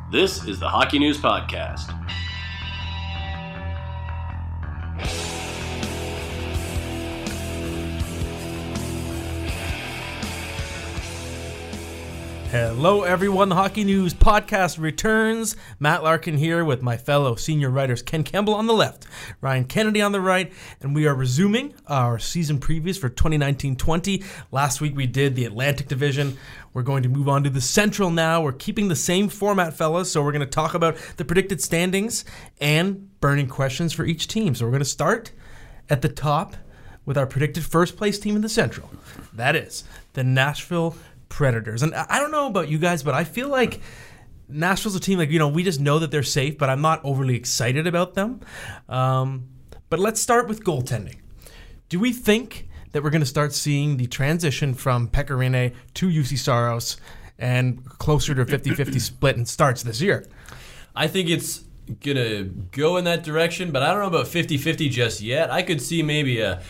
This is the Hockey News Podcast. Hello everyone, the Hockey News Podcast returns. Matt Larkin here with my fellow senior writers Ken Campbell on the left, Ryan Kennedy on the right, and we are resuming our season previews for 2019-20. Last week we did the Atlantic Division. We're going to move on to the Central now. We're keeping the same format, fellas, so we're going to talk about the predicted standings and burning questions for each team. So we're going to start at the top with our predicted first place team in the Central. That is the Nashville Predators. And I don't know about you guys, but I feel like Nashville's a team, we just know that they're safe, but I'm not overly excited about them. But let's start with goaltending. Do we think that we're going to start seeing the transition from Pekka Rinne to Juuse Saros and closer to a 50-50 split in starts this year? I think it's going to go in that direction, but I don't know about 50-50 just yet. I could see maybe a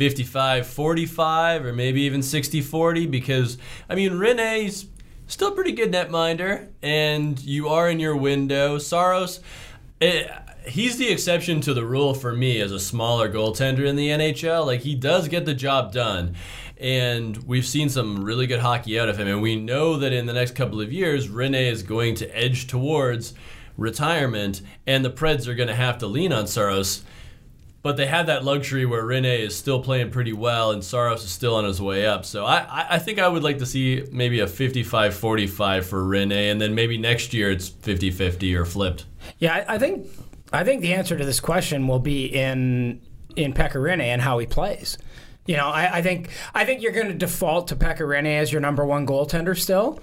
55-45 or maybe even 60-40 because, Rinne's still a pretty good netminder and you are in your window. Saros, he's the exception to the rule for me as a smaller goaltender in the NHL. He does get the job done. And we've seen some really good hockey out of him. And we know that in the next couple of years, Rinne is going to edge towards retirement and the Preds are going to have to lean on Saros. But they have that luxury where Rinne is still playing pretty well and Saros is still on his way up. So I think I would like to see maybe a 55-45 for Rinne, and then maybe next year it's 50-50 or flipped. Yeah, I think the answer to this question will be in Pekka Rinne and how he plays. I think you're going to default to Pekka Rinne as your number one goaltender still.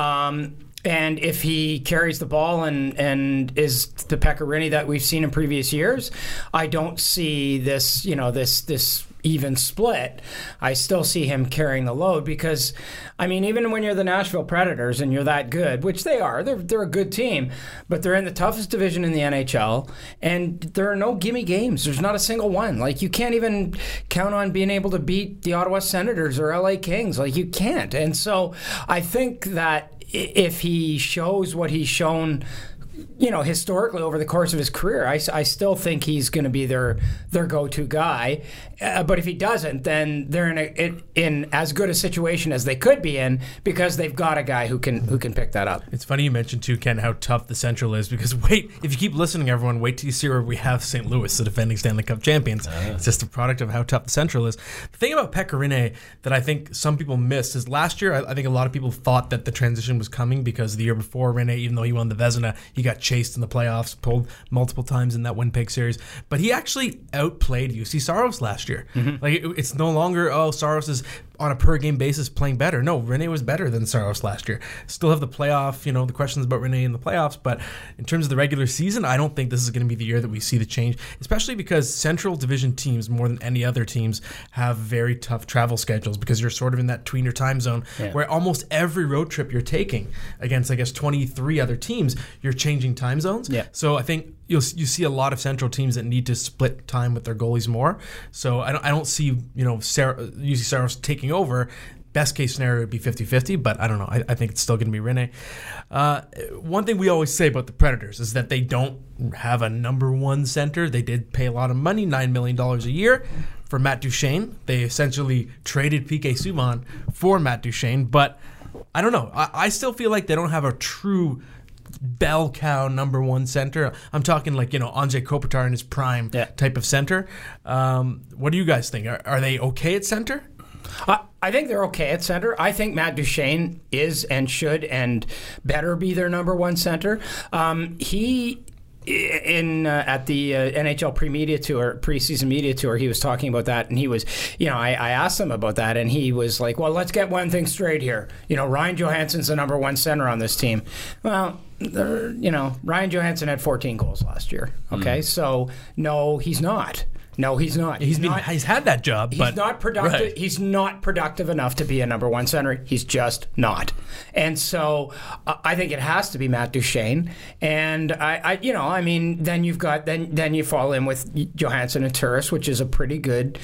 And if he carries the ball and is the Pekka Rinne that we've seen in previous years, I don't see this, this even split. I still see him carrying the load because, even when you're the Nashville Predators and you're that good, which they are, they're a good team, but they're in the toughest division in the NHL, and there are no gimme games. There's not a single one. You can't even count on being able to beat the Ottawa Senators or LA Kings. You can't. And so I think that if he shows what he's shown, historically over the course of his career, I still think he's going to be their go-to guy. But if he doesn't, then they're in as good a situation as they could be in because they've got a guy who can pick that up. It's funny you mentioned too, Ken, how tough the Central is because if you keep listening, everyone, wait till you see where we have St. Louis, the defending Stanley Cup champions. It's just a product of how tough the Central is. The thing about Pekka Rinne that I think some people missed is last year, I think a lot of people thought that the transition was coming because the year before Rinne, even though he won the Vezina, he got chased in the playoffs, pulled multiple times in that Winnipeg series. But he actually outplayed Juuse Saros last year. Mm-hmm. It's no longer, Saros is on a per-game basis playing better. No, Rinne was better than Saros last year. Still have the playoff, the questions about Rinne in the playoffs, but in terms of the regular season, I don't think this is going to be the year that we see the change, especially because Central Division teams, more than any other teams, have very tough travel schedules because you're sort of in that tweener time zone where almost every road trip you're taking against, 23 other teams, you're changing time zones. Yeah. So I think you see a lot of Central teams that need to split time with their goalies more. So I don't see Juuse Saros taking over. Best case scenario would be 50-50, but I don't know. I think it's still going to be Rinne. One thing we always say about the Predators is that they don't have a number one center. They did pay a lot of money, $9 million a year for Matt Duchene. They essentially traded P.K. Subban for Matt Duchene, but I don't know. I still feel like they don't have a true bell cow number one center. I'm talking Anze Kopitar in his prime type of center. What do you guys think? Are they okay at center? I think they're okay at center. I think Matt Duchene is and should and better be their number one center. He at the NHL preseason media tour, he was talking about that, and he was, I asked him about that, and he was like, well, let's get one thing straight here. Ryan Johansson's the number one center on this team. Well, Ryan Johansson had 14 goals last year. Okay, so no, he's not. No, he's not. He's had that job, but he's not productive. Right. He's not productive enough to be a number one center. He's just not. And so I think it has to be Matt Duchene. And then you've got then you fall in with Johansson and Turris, which is a pretty good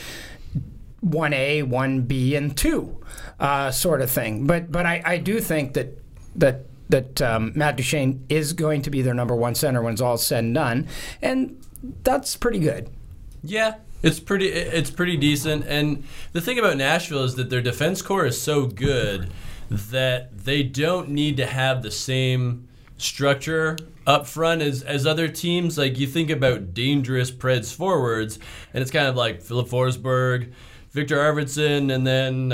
1A, 1B, and 2 sort of thing. But I do think that Matt Duchene is going to be their number one center when it's all said and done, and that's pretty good. Yeah, it's pretty decent. And the thing about Nashville is that their defense core is so good that they don't need to have the same structure up front as other teams. Like, you think about dangerous Preds forwards, and it's kind of like Philip Forsberg, Victor Arvidsson, and then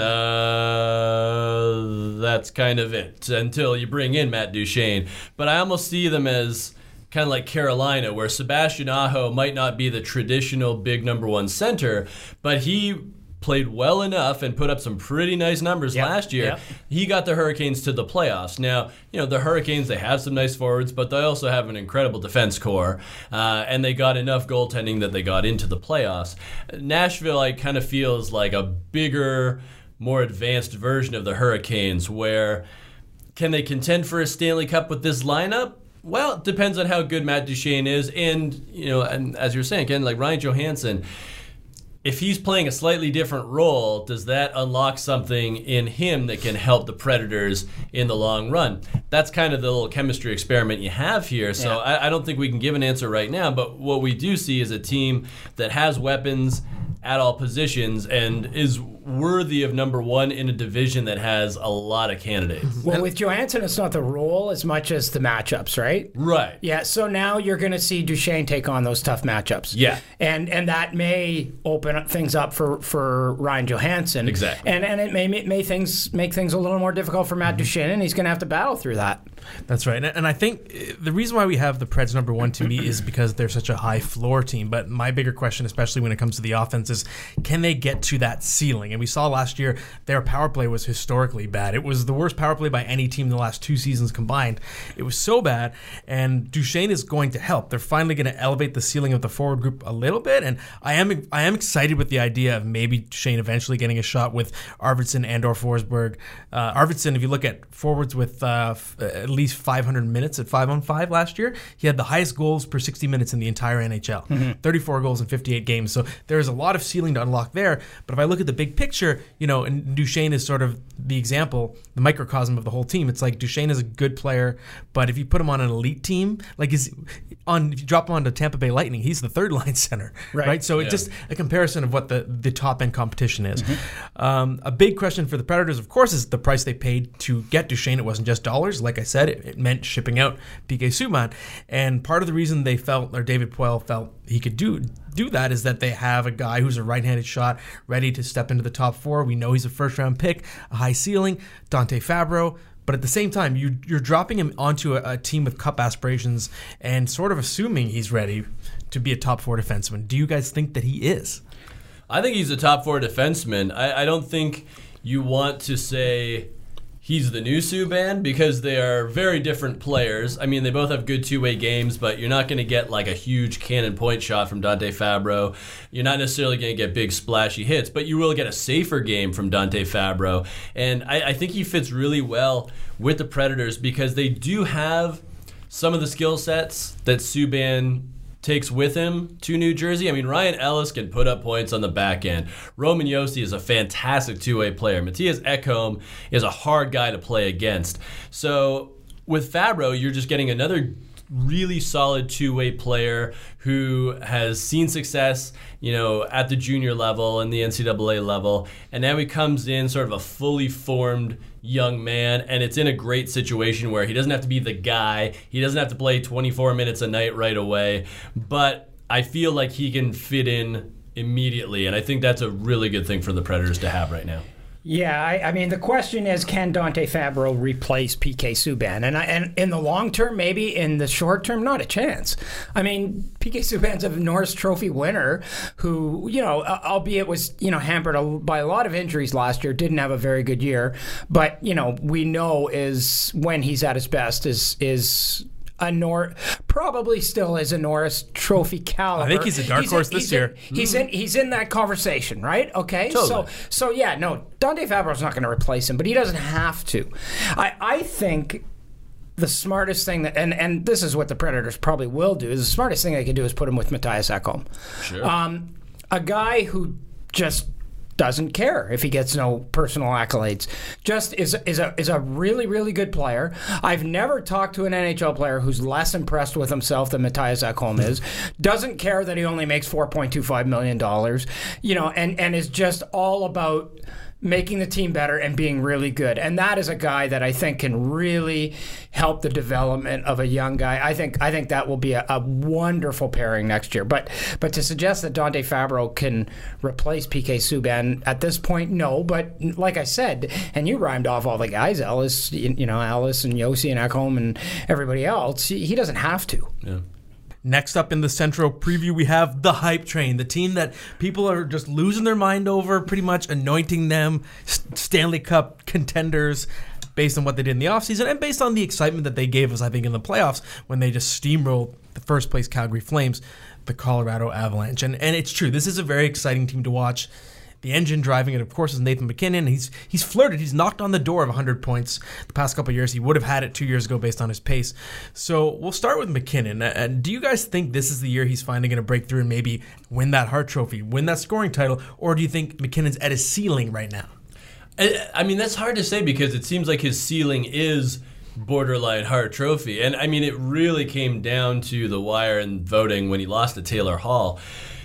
that's kind of it until you bring in Matt Duchene. But I almost see them as kind of like Carolina, where Sebastian Aho might not be the traditional big number one center, but he played well enough and put up some pretty nice numbers last year. Yep. He got the Hurricanes to the playoffs. Now, the Hurricanes, they have some nice forwards, but they also have an incredible defense core, and they got enough goaltending that they got into the playoffs. Nashville, kind of feels like a bigger, more advanced version of the Hurricanes, where can they contend for a Stanley Cup with this lineup? Well, it depends on how good Matt Duchene is, and and as you're saying, Ken, like Ryan Johansson, if he's playing a slightly different role, does that unlock something in him that can help the Predators in the long run? That's kind of the little chemistry experiment you have here. So I don't think we can give an answer right now, but what we do see is a team that has weapons at all positions and is worthy of number one in a division that has a lot of candidates. Well, with Johansson, it's not the role as much as the matchups, right? Right. Yeah, so now you're going to see Duchene take on those tough matchups. Yeah. And that may open up things up for Ryan Johansson. Exactly. And it may make things a little more difficult for Matt Duchene, and he's going to have to battle through that. That's right. And I think the reason why we have the Preds number one to me is because they're such a high floor team. But my bigger question, especially when it comes to the offense, is can they get to that ceiling? And we saw last year their power play was historically bad. It was the worst power play by any team in the last 2 seasons combined. It was so bad. And Duchene is going to help. They're finally going to elevate the ceiling of the forward group a little bit. And I am excited with the idea of maybe Duchene eventually getting a shot with Arvidsson and or Forsberg. Arvidsson, if you look at forwards with at least 500 minutes at 5-on-5 last year, he had the highest goals per 60 minutes in the entire NHL. 34 goals in 58 games. So there's a lot of ceiling to unlock there. But if I look at the big picture, and Duchene is sort of the example, the microcosm of the whole team. It's like Duchene is a good player, but if you put him on an elite team, if you drop him onto Tampa Bay Lightning, he's the third line center, right? So it's just a comparison of what the top end competition is. A big question for the Predators, of course, is the price they paid to get Duchene. It wasn't just dollars, like I said. It meant shipping out PK Subban, and part of the reason they felt, or David Poile felt, he could do that is that they have a guy who's a right-handed shot ready to step into the top four. We know he's a first-round pick, a high ceiling, Dante Fabro. But at the same time, you're dropping him onto a team with cup aspirations and sort of assuming he's ready to be a top four defenseman. Do you guys think that he is? I think he's a top four defenseman. I don't think you want to say he's the new Subban because they are very different players. I mean, they both have good two-way games, but you're not going to get like a huge cannon point shot from Dante Fabro. You're not necessarily going to get big splashy hits, but you will get a safer game from Dante Fabro. And I think he fits really well with the Predators because they do have some of the skill sets that Subban takes with him to New Jersey. I mean, Ryan Ellis can put up points on the back end. Roman Josi is a fantastic two-way player. Matthias Ekholm is a hard guy to play against. So with Fabro, you're just getting another really solid two-way player who has seen success, at the junior level and the NCAA level, and now he comes in sort of a fully formed young man, and it's in a great situation where he doesn't have to be the guy. He doesn't have to play 24 minutes a night right away, but I feel like he can fit in immediately, and I think that's a really good thing for the Predators to have right now. Yeah, I mean, the question is, can Dante Fabro replace PK Subban? And in the long term, maybe. In the short term, not a chance. I mean, PK Subban's a Norris Trophy winner who, albeit was, hampered by a lot of injuries last year, didn't have a very good year. But, we know is when he's at his best is probably still is a Norris Trophy caliber. I think he's a dark horse this year. He's in that conversation, right? Okay, totally. So yeah, no, Dante Fabro's not going to replace him, but he doesn't have to. I think the smartest thing that, and this is what the Predators probably will do, is the smartest thing they can do is put him with Matthias Ekholm. Sure. A guy who just doesn't care if he gets no personal accolades. Just is a really, really good player. I've never talked to an NHL player who's less impressed with himself than Mattias Ekholm is. Doesn't care that he only makes $4.25 million, and is just all about making the team better and being really good. And that is a guy that I think can really help the development of a young guy. I think that will be a wonderful pairing next year. But to suggest that Dante Fabro can replace PK Subban at this point, no. But like I said, and you rhymed off all the guys, Ellis, Ellis and Yossi and Ekholm and everybody else, he doesn't have to. Yeah. Next up in the Central preview, we have the Hype Train, the team that people are just losing their mind over, pretty much anointing them Stanley Cup contenders based on what they did in the offseason and based on the excitement that they gave us, I think, in the playoffs when they just steamrolled the first-place Calgary Flames, the Colorado Avalanche. And it's true, this is a very exciting team to watch. The engine driving it, of course, is Nathan MacKinnon. He's flirted. He's knocked on the door of 100 points the past couple of years. He would have had it 2 years ago based on his pace. So we'll start with MacKinnon. Do you guys think this is the year he's finally going to break through and maybe win that Hart Trophy, win that scoring title, or do you think MacKinnon's at his ceiling right now? I mean, that's hard to say because it seems like his ceiling is borderline Hart Trophy. And, I mean, it really came down to the wire and voting when he lost to Taylor Hall.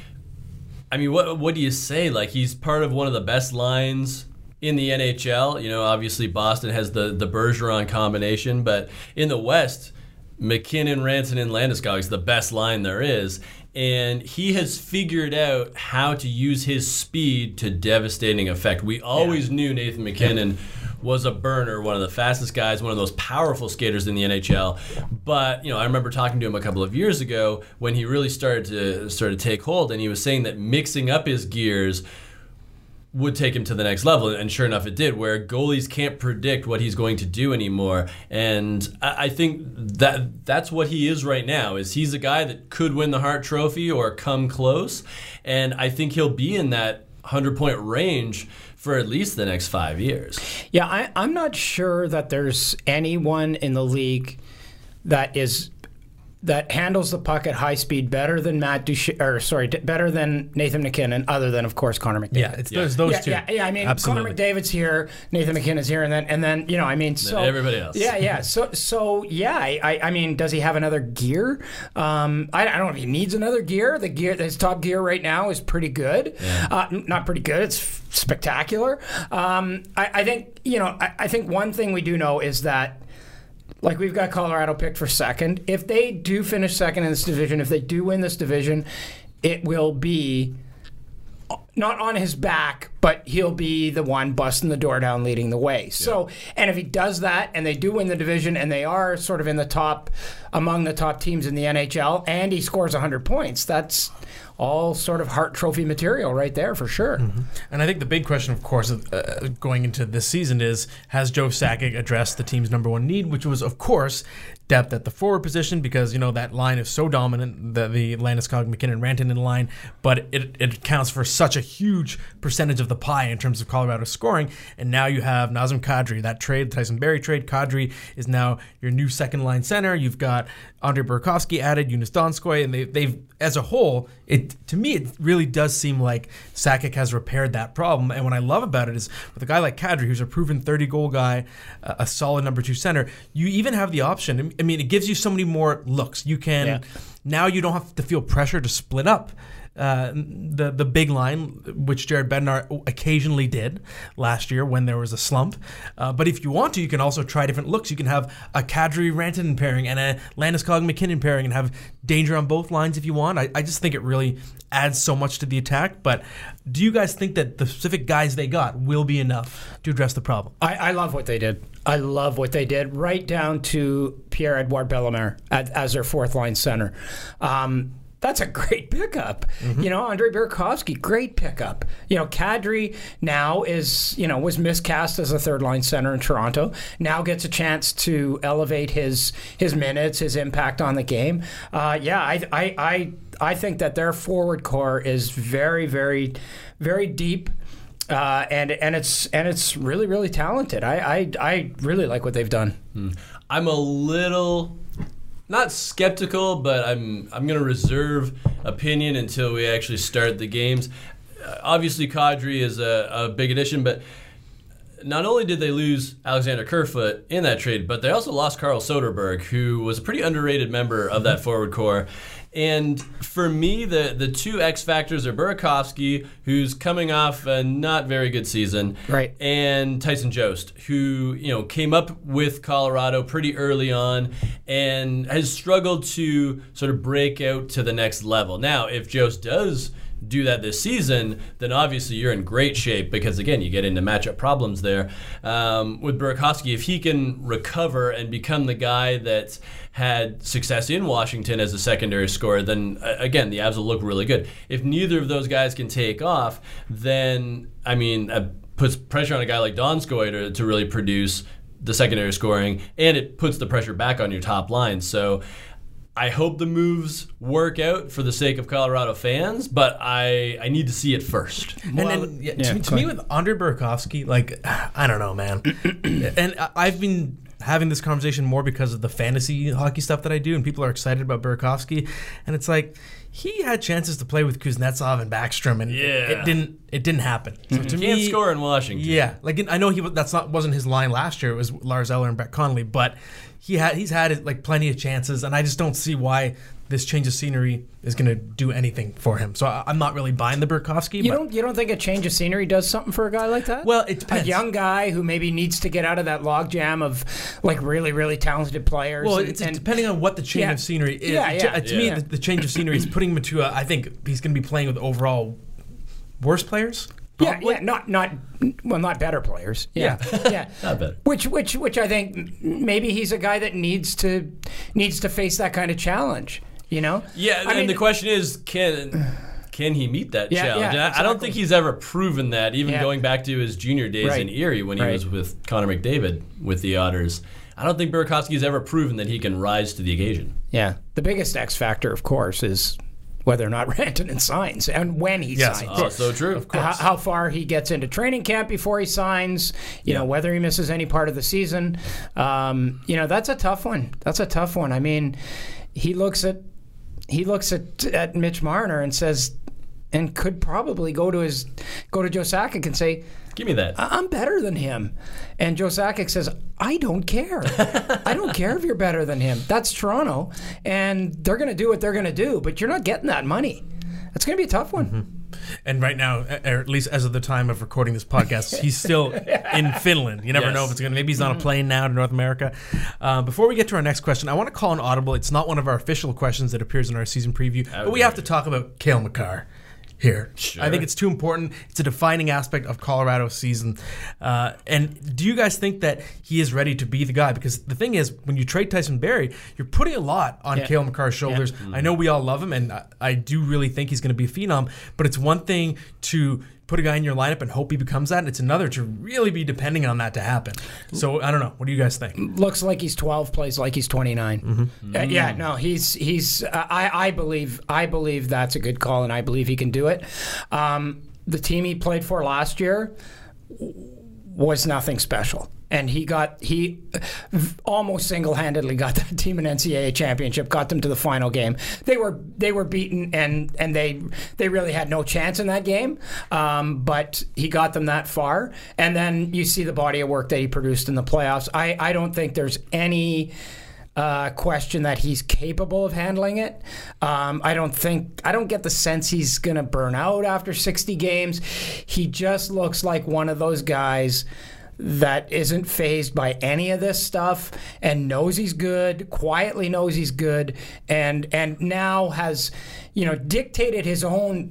I mean, what do you say? Like, he's part of one of the best lines in the NHL. Obviously Boston has the Bergeron combination, but in the West, MacKinnon, Rantanen, Landeskog is the best line there is. And he has figured out how to use his speed to devastating effect. We always knew Nathan MacKinnon was a burner, one of the fastest guys, one of those powerful skaters in the NHL. But, I remember talking to him a couple of years ago when he really started to take hold, and he was saying that mixing up his gears would take him to the next level, and sure enough it did, where goalies can't predict what he's going to do anymore. And I think that's what he is right now, is he's a guy that could win the Hart Trophy or come close, and I think he'll be in that 100-point range for at least the next 5 years. Yeah, I'm not sure that there's anyone in the league that handles the puck at high speed better than better than Nathan MacKinnon, other than, of course, Connor McDavid. Yeah, there's those two. Yeah. I mean, absolutely. Connor McDavid's here, Nathan MacKinnon's here, and then so everybody else. Yeah. I mean, does he have another gear? I don't know if he needs another gear. His top gear right now is pretty good. Yeah. Not pretty good. It's spectacular. I think one thing we do know is that, like, we've got Colorado picked for second. If they do finish second in this division, if they do win this division, it will be not on his back, but he'll be the one busting the door down, leading the way. Yeah. So, and if he does that and they do win the division and they are sort of among the top teams in the NHL, and he scores 100 points, that's all sort of Hart Trophy material right there for sure. Mm-hmm. And I think the big question, of course, going into this season is, has Joe Sakic addressed the team's number one need, which was, of course, depth at the forward position, because that line is so dominant, the Landeskog, MacKinnon, Rantanen line, but it accounts for such a huge percentage of the pie in terms of Colorado scoring. And now you have Nazem Kadri, that trade, Tyson Barrie trade. Kadri is now your new second line center. You've got Andrei Burakovsky added, Jonas Donskoy, and they've as a whole, to me it really does seem like Sakic has repaired that problem. And what I love about it is, with a guy like Kadri, who's a proven 30-goal guy, a solid number 2 center, you even have the option. I mean, it gives you so many more looks. You can now you don't have to feel pressure to split up the big line, which Jared Bednar occasionally did last year when there was a slump. But if you want to, you can also try different looks. You can have a Kadri-Rantanen pairing and a Landeskog-MacKinnon pairing and have danger on both lines if you want. I just think it really adds so much to the attack. But do you guys think that the specific guys they got will be enough to address the problem? I love what they did. I love what they did, right down to Pierre-Edouard Bellemare as their fourth-line center. That's a great pickup. Mm-hmm. Andrei Burakovsky, great pickup. Kadri now was miscast as a third-line center in Toronto. Now gets a chance to elevate his minutes, his impact on the game. I think that their forward core is very, very, very deep. And it's really, really talented. I really like what they've done. I'm a little not skeptical, but I'm going to reserve opinion until we actually start the games. obviously Kadri is a big addition, but not only did they lose Alexander Kerfoot in that trade, but they also lost Carl Soderberg, who was a pretty underrated member of that forward core. And for me, the two X factors are Burakovsky, who's coming off a not very good season, right, and Tyson Jost, who came up with Colorado pretty early on and has struggled to sort of break out to the next level. Now, if Jost does do that this season, then obviously you're in great shape because, again, you get into matchup problems there. With Burakovsky, if he can recover and become the guy that had success in Washington as a secondary scorer, then, again, the Avs will look really good. If neither of those guys can take off, then, puts pressure on a guy like Donskoy to really produce the secondary scoring, and it puts the pressure back on your top line. So I hope the moves work out for the sake of Colorado fans, but I need to see it first. To me, with Andre Burakovsky, I don't know, man. And I've been having this conversation more because of the fantasy hockey stuff that I do, and people are excited about Burakovsky, and it's like he had chances to play with Kuznetsov and Backstrom, and it didn't happen. So to Can't me, score in Washington. Yeah, I know wasn't his line last year. It was Lars Eller and Brett Connolly, but he's had plenty of chances, and I just don't see why this change of scenery is going to do anything for him. So I'm not really buying the Burakovsky. You don't think a change of scenery does something for a guy like that? Well, it depends. A young guy who maybe needs to get out of that logjam of really, really talented players. Well, it's depending on what the change of scenery is. To me, the change of scenery is putting Matua. I think he's going to be playing with overall worse players. Probably. Not better players. Yeah. Not better. Which I think maybe he's a guy that needs to face that kind of challenge. Yeah, the question is, can he meet that challenge? Yeah, I don't think he's ever proven that, even going back to his junior days in Erie when he was with Connor McDavid with the Otters. I don't think Burakovsky's ever proven that he can rise to the occasion. Yeah. The biggest X factor, of course, is whether or not Rantanen signs and when he signs. Oh, so true. Of course. How far he gets into training camp before he signs, whether he misses any part of the season. That's a tough one. He looks at Mitch Marner and says, and could probably go to Joe Sakic and say, give me that. I'm better than him. And Joe Sakic says, I don't care. I don't care if you're better than him. That's Toronto, and they're going to do what they're going to do, but you're not getting that money. That's going to be a tough one. Mm-hmm. And right now, or at least as of the time of recording this podcast, he's still in Finland. You never know if it's going to. Maybe he's on a plane now to North America. Before we get to our next question, I want to call an audible. It's not one of our official questions that appears in our season preview, but we have to talk about Cale Makar here. Sure. I think it's too important. It's a defining aspect of Colorado's season. And do you guys think that he is ready to be the guy? Because the thing is, when you trade Tyson Barrie, you're putting a lot on Cale Makar's shoulders. Yeah. I know we all love him, and I do really think he's going to be a phenom, but it's one thing to put a guy in your lineup and hope he becomes that, and it's another to really be depending on that to happen. So I don't know. What do you guys think? Looks like he's 12, plays like he's 29. Mm-hmm. He's. I believe that's a good call, and I believe he can do it. The team he played for last year was nothing special. And he almost single-handedly got that team an NCAA championship, got them to the final game. They were beaten, and they really had no chance in that game. But he got them that far. And then you see the body of work that he produced in the playoffs. I don't think there's any question that he's capable of handling it. I don't get the sense he's going to burn out after 60 games. He just looks like one of those guys that isn't fazed by any of this stuff and knows he's good, quietly knows he's good, and now has, dictated his own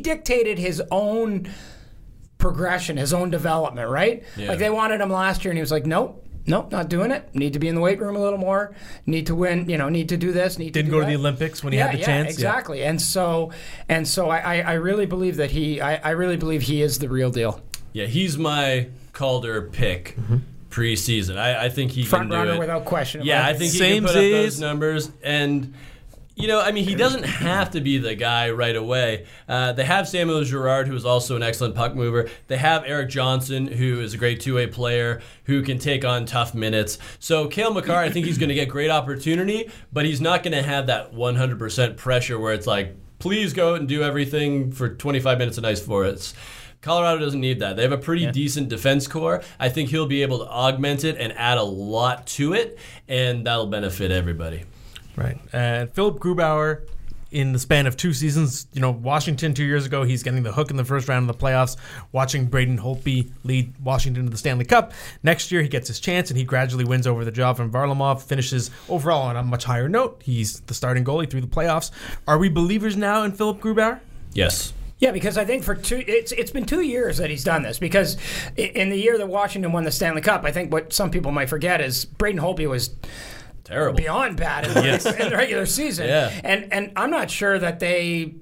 progression, his own development, right? Yeah. Like they wanted him last year and he was like, Nope, not doing it. Need to be in the weight room a little more. Need to win, need to do this, Didn't go to the Olympics when he had the chance. Exactly. Yeah. And so I really believe that I really believe he is the real deal. Yeah, he's my Calder pick preseason. I think he front can do runner it without question. Yeah, I think he can put up those numbers. And, he doesn't have to be the guy right away. They have Samuel Girard, who is also an excellent puck mover. They have Eric Johnson, who is a great two-way player who can take on tough minutes. So Cale Makar, I think he's going to get great opportunity, but he's not going to have that 100% pressure where it's like, please go out and do everything for 25 minutes a night for us. Colorado doesn't need that. They have a pretty decent defense core. I think he'll be able to augment it and add a lot to it, and that'll benefit everybody. Right. And Philip Grubauer, in the span of 2 seasons, Washington 2 years ago, he's getting the hook in the first round of the playoffs, watching Braden Holtby lead Washington to the Stanley Cup. Next year, he gets his chance, and he gradually wins over the job from Varlamov, finishes overall on a much higher note. He's the starting goalie through the playoffs. Are we believers now in Philip Grubauer? Yes. Yeah, because I think it's been 2 years that he's done this. Because in the year that Washington won the Stanley Cup, I think what some people might forget is Braden Holtby was terrible, beyond bad in the regular season. Yeah. And I'm not sure that they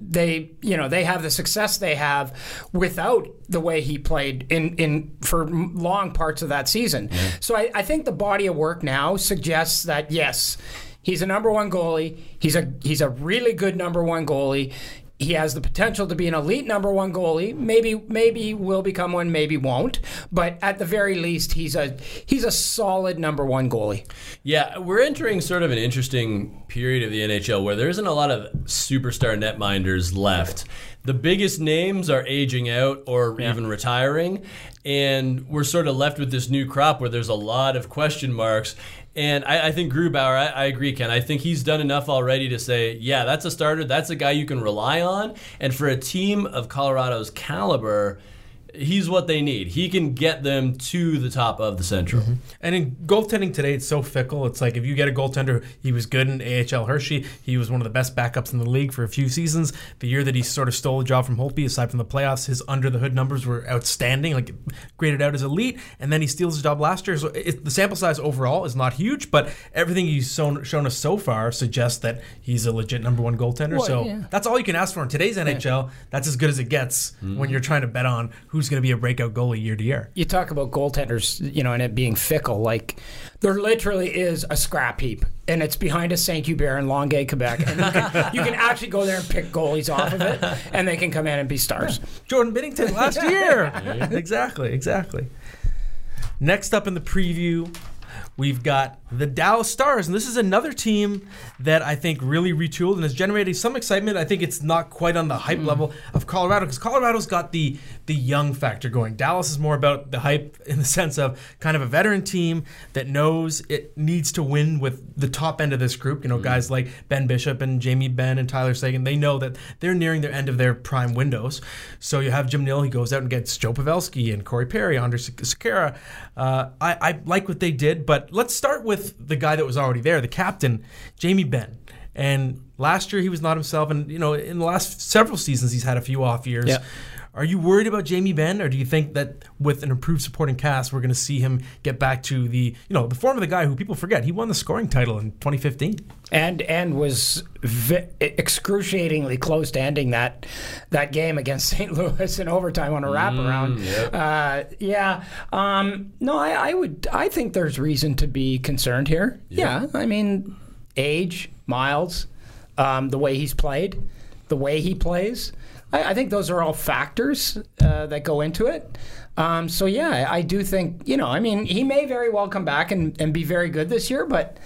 have the success they have without the way he played in for long parts of that season. Yeah. So I think the body of work now suggests that yes, he's a number one goalie. He's a really good number one goalie. He has the potential to be an elite number one goalie. Maybe he will become one, maybe won't. But at the very least, he's a solid number one goalie. Yeah, we're entering sort of an interesting period of the NHL where there isn't a lot of superstar netminders left. The biggest names are aging out or even retiring, and we're sort of left with this new crop where there's a lot of question marks. And I think Grubauer, I agree, Ken. I think he's done enough already to say, yeah, that's a starter. That's a guy you can rely on. And for a team of Colorado's caliber, he's what they need. He can get them to the top of the Central. Mm-hmm. And in goaltending today, it's so fickle. It's like if you get a goaltender, he was good in AHL Hershey. He was one of the best backups in the league for a few seasons. The year that he sort of stole the job from Holtby, aside from the playoffs, his under-the-hood numbers were outstanding, like graded out as elite. And then he steals the job last year. So the sample size overall is not huge, but everything he's shown us so far suggests that he's a legit number one goaltender. That's all you can ask for in today's NHL. That's as good as it gets when you're trying to bet on who's going to be a breakout goalie year to year. You talk about goaltenders, and it being fickle. Like, there literally is a scrap heap, and it's behind a Saint-Hubert in Longueuil, Quebec. And you can actually go there and pick goalies off of it, and they can come in and be stars. Jordan Binnington last year. Exactly. Next up in the preview, we've got the Dallas Stars, and this is another team that I think really retooled and has generated some excitement. I think it's not quite on the hype level of Colorado, because Colorado's got the young factor going. Dallas is more about the hype in the sense of kind of a veteran team that knows it needs to win with the top end of this group. Guys like Ben Bishop and Jamie Benn and Tyler Seguin, they know that they're nearing their end of their prime windows. So you have Jim Nill, he goes out and gets Joe Pavelski and Corey Perry, Andre Sekera. I like what they did, but let's start with the guy that was already there, the captain, Jamie Benn. And last year he was not himself, and in the last several seasons he's had a few off years. Yeah. Are you worried about Jamie Benn, or do you think that with an improved supporting cast we're going to see him get back to the form of the guy who people forget? He won the scoring title in 2015 and was excruciatingly close to ending that game against St. Louis in overtime on a wraparound. I think there's reason to be concerned here. Yeah, I mean, age, miles, the way he's played, the way he plays. I think those are all factors that go into it. I do think, he may very well come back and be very good this year, but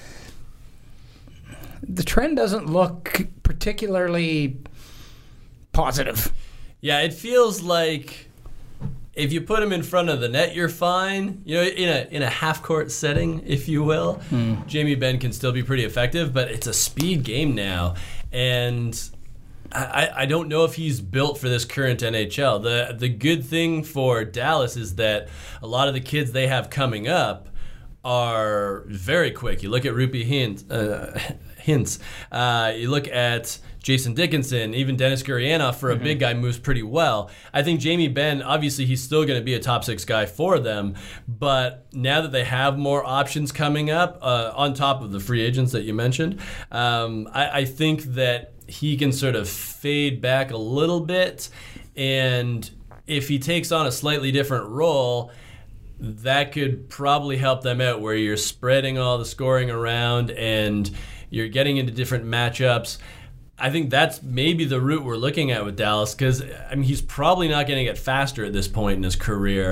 the trend doesn't look particularly positive. Yeah, it feels like if you put him in front of the net, you're fine. In a half-court setting, if you will, Jamie Benn can still be pretty effective, but it's a speed game now, and I don't know if he's built for this current NHL. The good thing for Dallas is that a lot of the kids they have coming up are very quick. You look at Rupi Hintz. You look at Jason Dickinson, even Dennis Gurianov for a big guy moves pretty well. I think Jamie Benn, obviously he's still going to be a top six guy for them, but now that they have more options coming up on top of the free agents that you mentioned, I think that he can sort of fade back a little bit, and if he takes on a slightly different role, that could probably help them out, where you're spreading all the scoring around and you're getting into different matchups. I think that's maybe the route we're looking at with Dallas, because he's probably not going to get faster at this point in his career.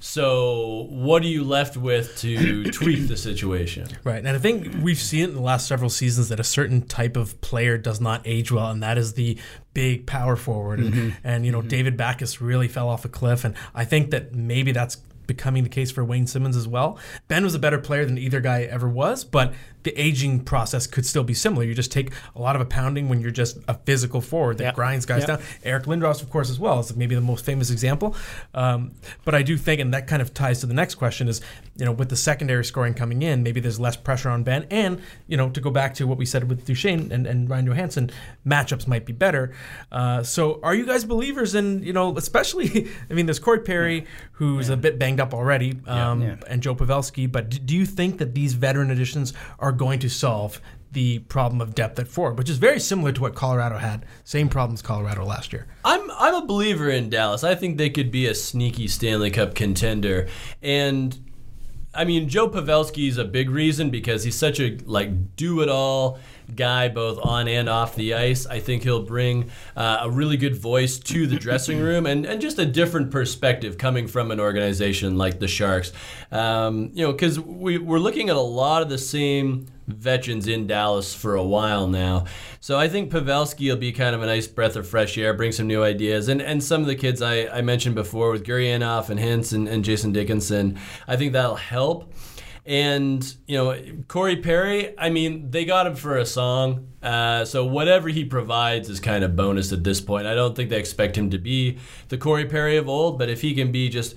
So what are you left with to tweak the situation? Right, and I think we've seen it in the last several seasons that a certain type of player does not age well, and that is the big power forward. And you know, David Backes really fell off a cliff, and I think that maybe that's becoming the case for Wayne Simmons as well. Ben was a better player than either guy ever was, but the aging process could still be similar. You just take a lot of a pounding when you're just a physical forward that grinds guys down. Eric Lindros, of course, as well, is maybe the most famous example. But I do think, and that kind of ties to the next question, is, you know, with the secondary scoring coming in, maybe there's less pressure on Ben. And, you know, to go back to what we said with Duchesne and Ryan Johansson, matchups might be better. So are you guys believers in, you know, especially, I mean, there's Corey Perry, who's a bit banged up already, and Joe Pavelski, but do you think that these veteran additions are going to solve the problem of depth at forward, which is very similar to what Colorado had? Same problems Colorado last year. I'm a believer in Dallas. I think they could be a sneaky Stanley Cup contender. And I mean, Joe Pavelski is a big reason because he's such a do-it-all guy both on and off the ice. I think he'll bring a really good voice to the dressing room and just a different perspective coming from an organization like the Sharks. You know, because we're looking at a lot of the same veterans in Dallas for a while now. So I think Pavelski will be kind of a nice breath of fresh air, bring some new ideas. And some of the kids I mentioned before with Gurianov and Hintz and Jason Dickinson, I think that'll help. And, you know, Corey Perry, I mean, they got him for a song. So whatever he provides is kind of bonus at this point. I don't think they expect him to be the Corey Perry of old, but if he can be just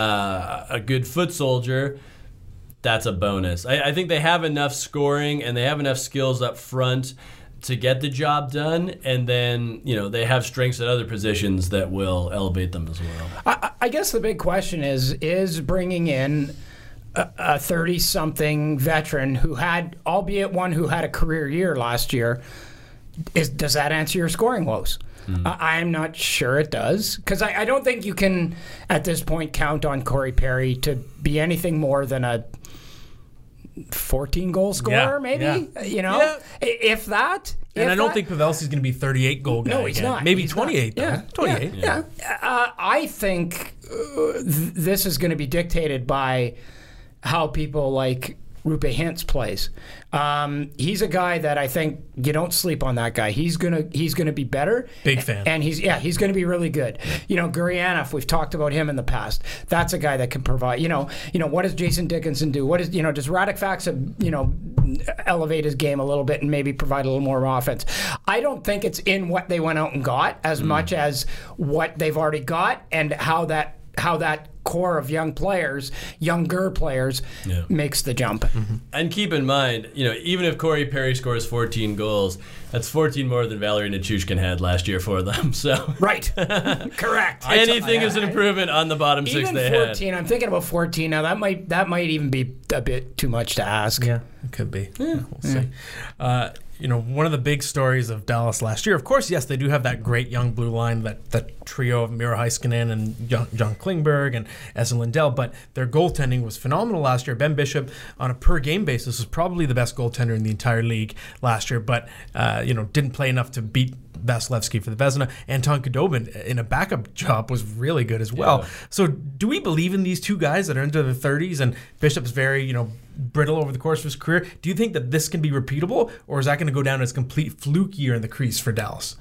a good foot soldier, that's a bonus. I think they have enough scoring and they have enough skills up front to get the job done, and then, you know, they have strengths at other positions that will elevate them as well. I guess the big question is bringing in a 30-something veteran who had, albeit one who had a career year last year, does that answer your scoring woes? I'm not sure it does, because I don't think you can, at this point, count on Corey Perry to be anything more than a 14-goal scorer, maybe? You know? If that. And I don't think Pavelski's going to be 38-goal guy. No, he's again. not. Maybe He's 28, not. though. 28. Yeah. I think this is going to be dictated by how people like Roope Hintz plays. He's a guy that I think you don't sleep on that guy. He's gonna be better. Big fan. And he's gonna be really good. You know, Gurianov, we've talked about him in the past. That's a guy that can provide. You know, what does Jason Dickinson do? What is, you know, does Radek Faksa, elevate his game a little bit and maybe provide a little more offense? I don't think it's in what they went out and got as much as what they've already got and how that core of younger players makes the jump. And keep in mind, you know, even if Corey Perry scores 14 goals, that's 14 more than Valerie Nichushkin had last year for them. So right, correct. Anything is an improvement on the bottom six they had. 14. I'm thinking about 14 now. That might even be a bit too much to ask. Yeah, it could be. Yeah. We'll see. You know, one of the big stories of Dallas last year, of course, yes, they do have that great young blue line, that trio of Miro Heiskanen and John Klingberg and Essen Lindell, but their goaltending was phenomenal last year. Ben Bishop, on a per-game basis, was probably the best goaltender in the entire league last year, but, didn't play enough to beat Vasilevsky for the Vezina. Anton Khudobin, in a backup job, was really good as well. Yeah. So do we believe in these two guys that are into their 30s, and Bishop's very, brittle over the course of his career? Do you think that this can be repeatable, or is that going to go down as complete fluke year in the crease for Dallas?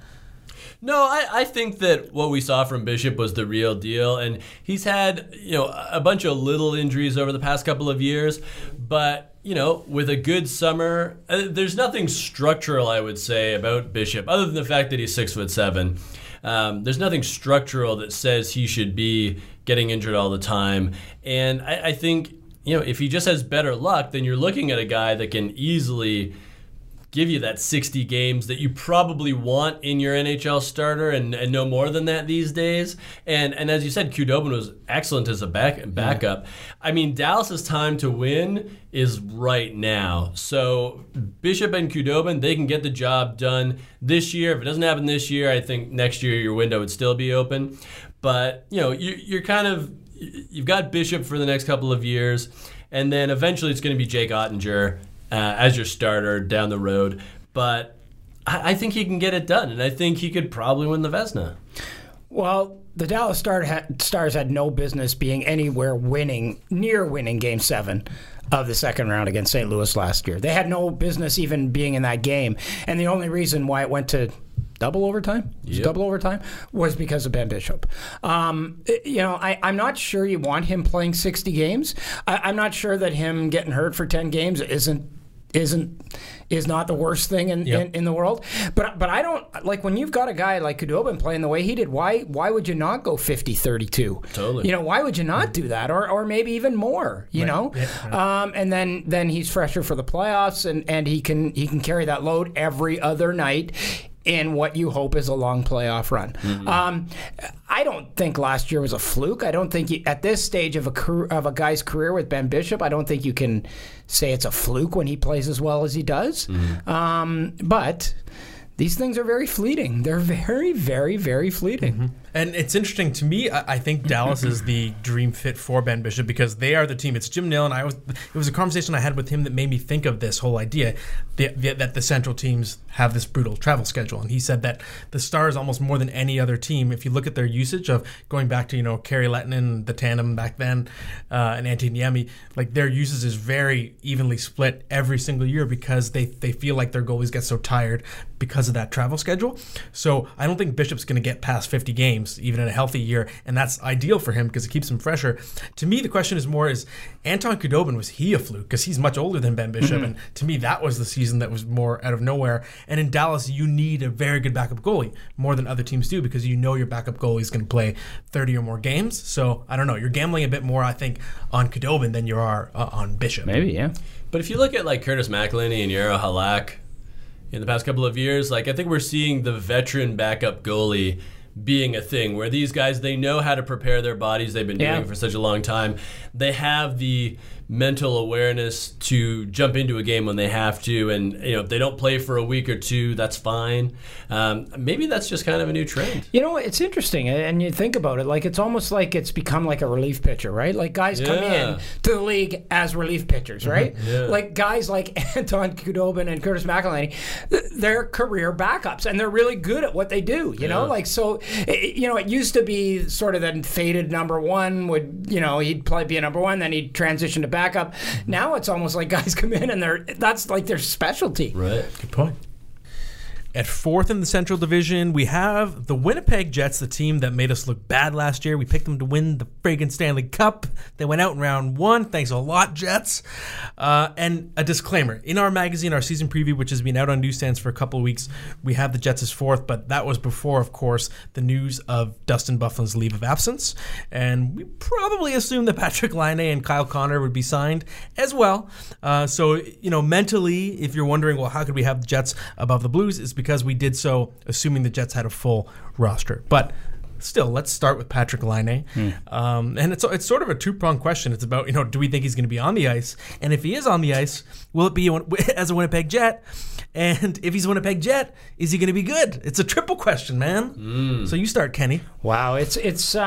No, I think that what we saw from Bishop was the real deal, and he's had, a bunch of little injuries over the past couple of years, but with a good summer, there's nothing structural, I would say, about Bishop, other than the fact that he's 6'7". There's nothing structural that says he should be getting injured all the time, and I think, if he just has better luck, then you're looking at a guy that can easily give you that 60 games that you probably want in your NHL starter, and no more than that these days. And as you said, Khudobin was excellent as a backup. I mean, Dallas's time to win is right now. So Bishop and Khudobin, they can get the job done this year. If it doesn't happen this year, I think next year your window would still be open. But, you're kind of... You've got Bishop for the next couple of years, and then eventually it's going to be Jake Ottinger as your starter down the road. But I think he can get it done, and I think he could probably win the Vezina. Well, the Dallas Stars had no business being anywhere near winning Game 7 of the second round against St. Louis last year. They had no business even being in that game. And the only reason why it went to double overtime was because of Ben Bishop. I'm not sure you want him playing 60 games. I'm not sure that him getting hurt for 10 games is not the worst thing in the world. But I don't like when you've got a guy like Khudobin playing the way he did. Why would you not go 50-32? Totally. Why would you not do that, or maybe even more? And then he's fresher for the playoffs, and he can carry that load every other night in what you hope is a long playoff run. Mm-hmm. I don't think last year was a fluke. I don't think at this stage of a guy's career with Ben Bishop, I don't think you can say it's a fluke when he plays as well as he does. Mm-hmm. But these things are very fleeting. They're very, very, very fleeting. Mm-hmm. And it's interesting to me. I think Dallas is the dream fit for Ben Bishop because they are the team. It's Jim Nill, and it was a conversation I had with him that made me think of this whole idea that the Central teams have this brutal travel schedule. And he said that the Stars, almost more than any other team, if you look at their usage of going back to Kari Lehtinen, the tandem back then, and Antti Niemi, like their usage is very evenly split every single year because they feel like their goalies get so tired because of that travel schedule. So I don't think Bishop's going to get past 50 games even in a healthy year, and that's ideal for him because it keeps him fresher. To me, the question is more is Anton Khudobin, was he a fluke? Because he's much older than Ben Bishop, and to me that was the season that was more out of nowhere. And in Dallas, you need a very good backup goalie, more than other teams do, because your backup goalie is going to play 30 or more games. So I don't know, you're gambling a bit more, I think, on Khudobin than you are on Bishop. Maybe, yeah. But if you look at like Curtis McElhinney and Jaro Halak in the past couple of years, like I think we're seeing the veteran backup goalie being a thing where these guys, they know how to prepare their bodies. They've been doing it for such a long time. They have the mental awareness to jump into a game when they have to, and if they don't play for a week or two, that's fine. Maybe that's just kind of a new trend. It's interesting, and you think about it, like it's almost like it's become like a relief pitcher, right? Like guys come in to the league as relief pitchers, right? Like guys like Anton Khudobin and Curtis McElhinney, they're career backups, and they're really good at what they do. Like so, it used to be sort of the faded number one would, he'd probably be a number one, then he'd transition to backup. Now it's almost like guys come in and that's like their specialty. Right. Good point. At fourth in the Central Division, we have the Winnipeg Jets, the team that made us look bad last year. We picked them to win the friggin' Stanley Cup. They went out in round one. Thanks a lot, Jets. And a disclaimer. In our magazine, our season preview, which has been out on newsstands for a couple of weeks, we have the Jets as fourth, but that was before, of course, the news of Dustin Byfuglien's leave of absence. And we probably assumed that Patrik Laine and Kyle Connor would be signed as well. So, mentally, if you're wondering, well, how could we have the Jets above the Blues, it's because we did so assuming the Jets had a full roster. But still, let's start with Patrik Laine. And it's sort of a two-pronged question. It's about, do we think he's going to be on the ice? And if he is on the ice, will it be as a Winnipeg Jet? And if he's a Winnipeg Jet, is he going to be good? It's a triple question, man. So you start, Kenny. Wow, there's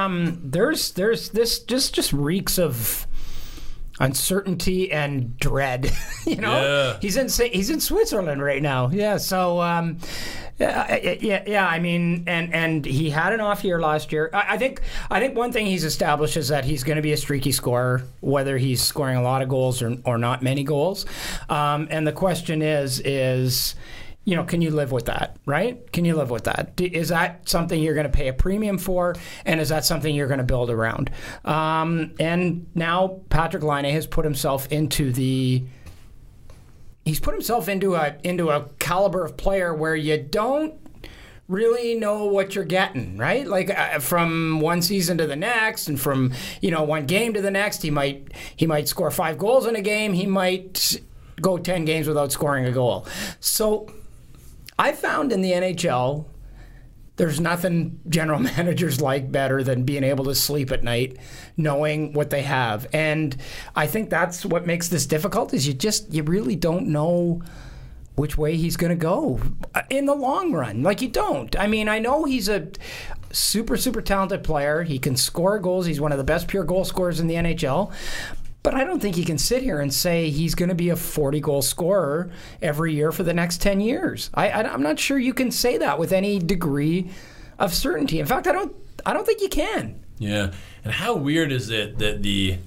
this just reeks of uncertainty and dread. He's in Switzerland right now. So I mean, and he had an off year last year. I think one thing he's established is that he's going to be a streaky scorer, whether he's scoring a lot of goals or not many goals. And the question is can you live with that, right? Can you live with that? Is that something you're going to pay a premium for, and is that something you're going to build around? And now Patrik Laine has put himself into a caliber of player where you don't really know what you're getting, right? Like from one season to the next, and from one game to the next, he might score 5 goals in a game. He might go 10 games without scoring a goal. So I found in the NHL, there's nothing general managers like better than being able to sleep at night knowing what they have. And I think that's what makes this difficult, is you really don't know which way he's going to go in the long run. Like, you don't. I mean, I know he's a super, super talented player. He can score goals. He's one of the best pure goal scorers in the NHL. But I don't think he can sit here and say he's going to be a 40-goal scorer every year for the next 10 years. I'm not sure you can say that with any degree of certainty. In fact, I don't I don't think you can. Yeah. And how weird is it that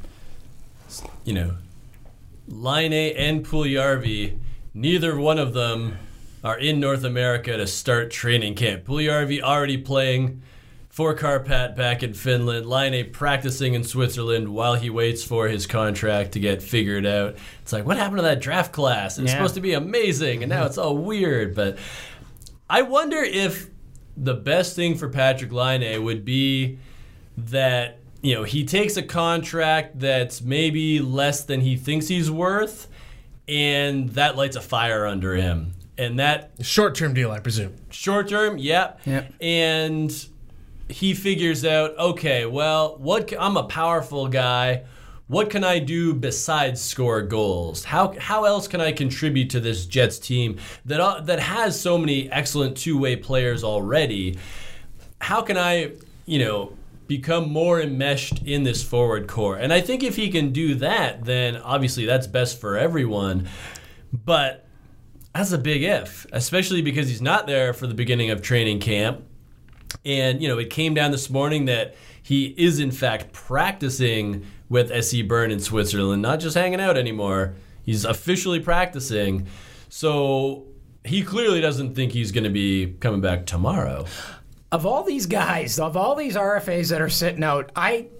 Laine and Puljujarvi, neither one of them are in North America to start training camp. Puljujarvi already playing for Karpat back in Finland. Laine practicing in Switzerland while he waits for his contract to get figured out. It's like, what happened to that draft class? It's supposed to be amazing, and now it's all weird. But I wonder if the best thing for Patrik Laine would be that he takes a contract that's maybe less than he thinks he's worth, and that lights a fire under him. And that short-term deal, I presume. Short-term, yep. And he figures out, okay, well, I'm a powerful guy. What can I do besides score goals? How else can I contribute to this Jets team that has so many excellent two-way players already? How can I, become more enmeshed in this forward core? And I think if he can do that, then obviously that's best for everyone. But that's a big if, especially because he's not there for the beginning of training camp. And, it came down this morning that he is, in fact, practicing with SC Bern in Switzerland, not just hanging out anymore. He's officially practicing. So he clearly doesn't think he's going to be coming back tomorrow. Of all these guys, of all these RFAs that are sitting out, and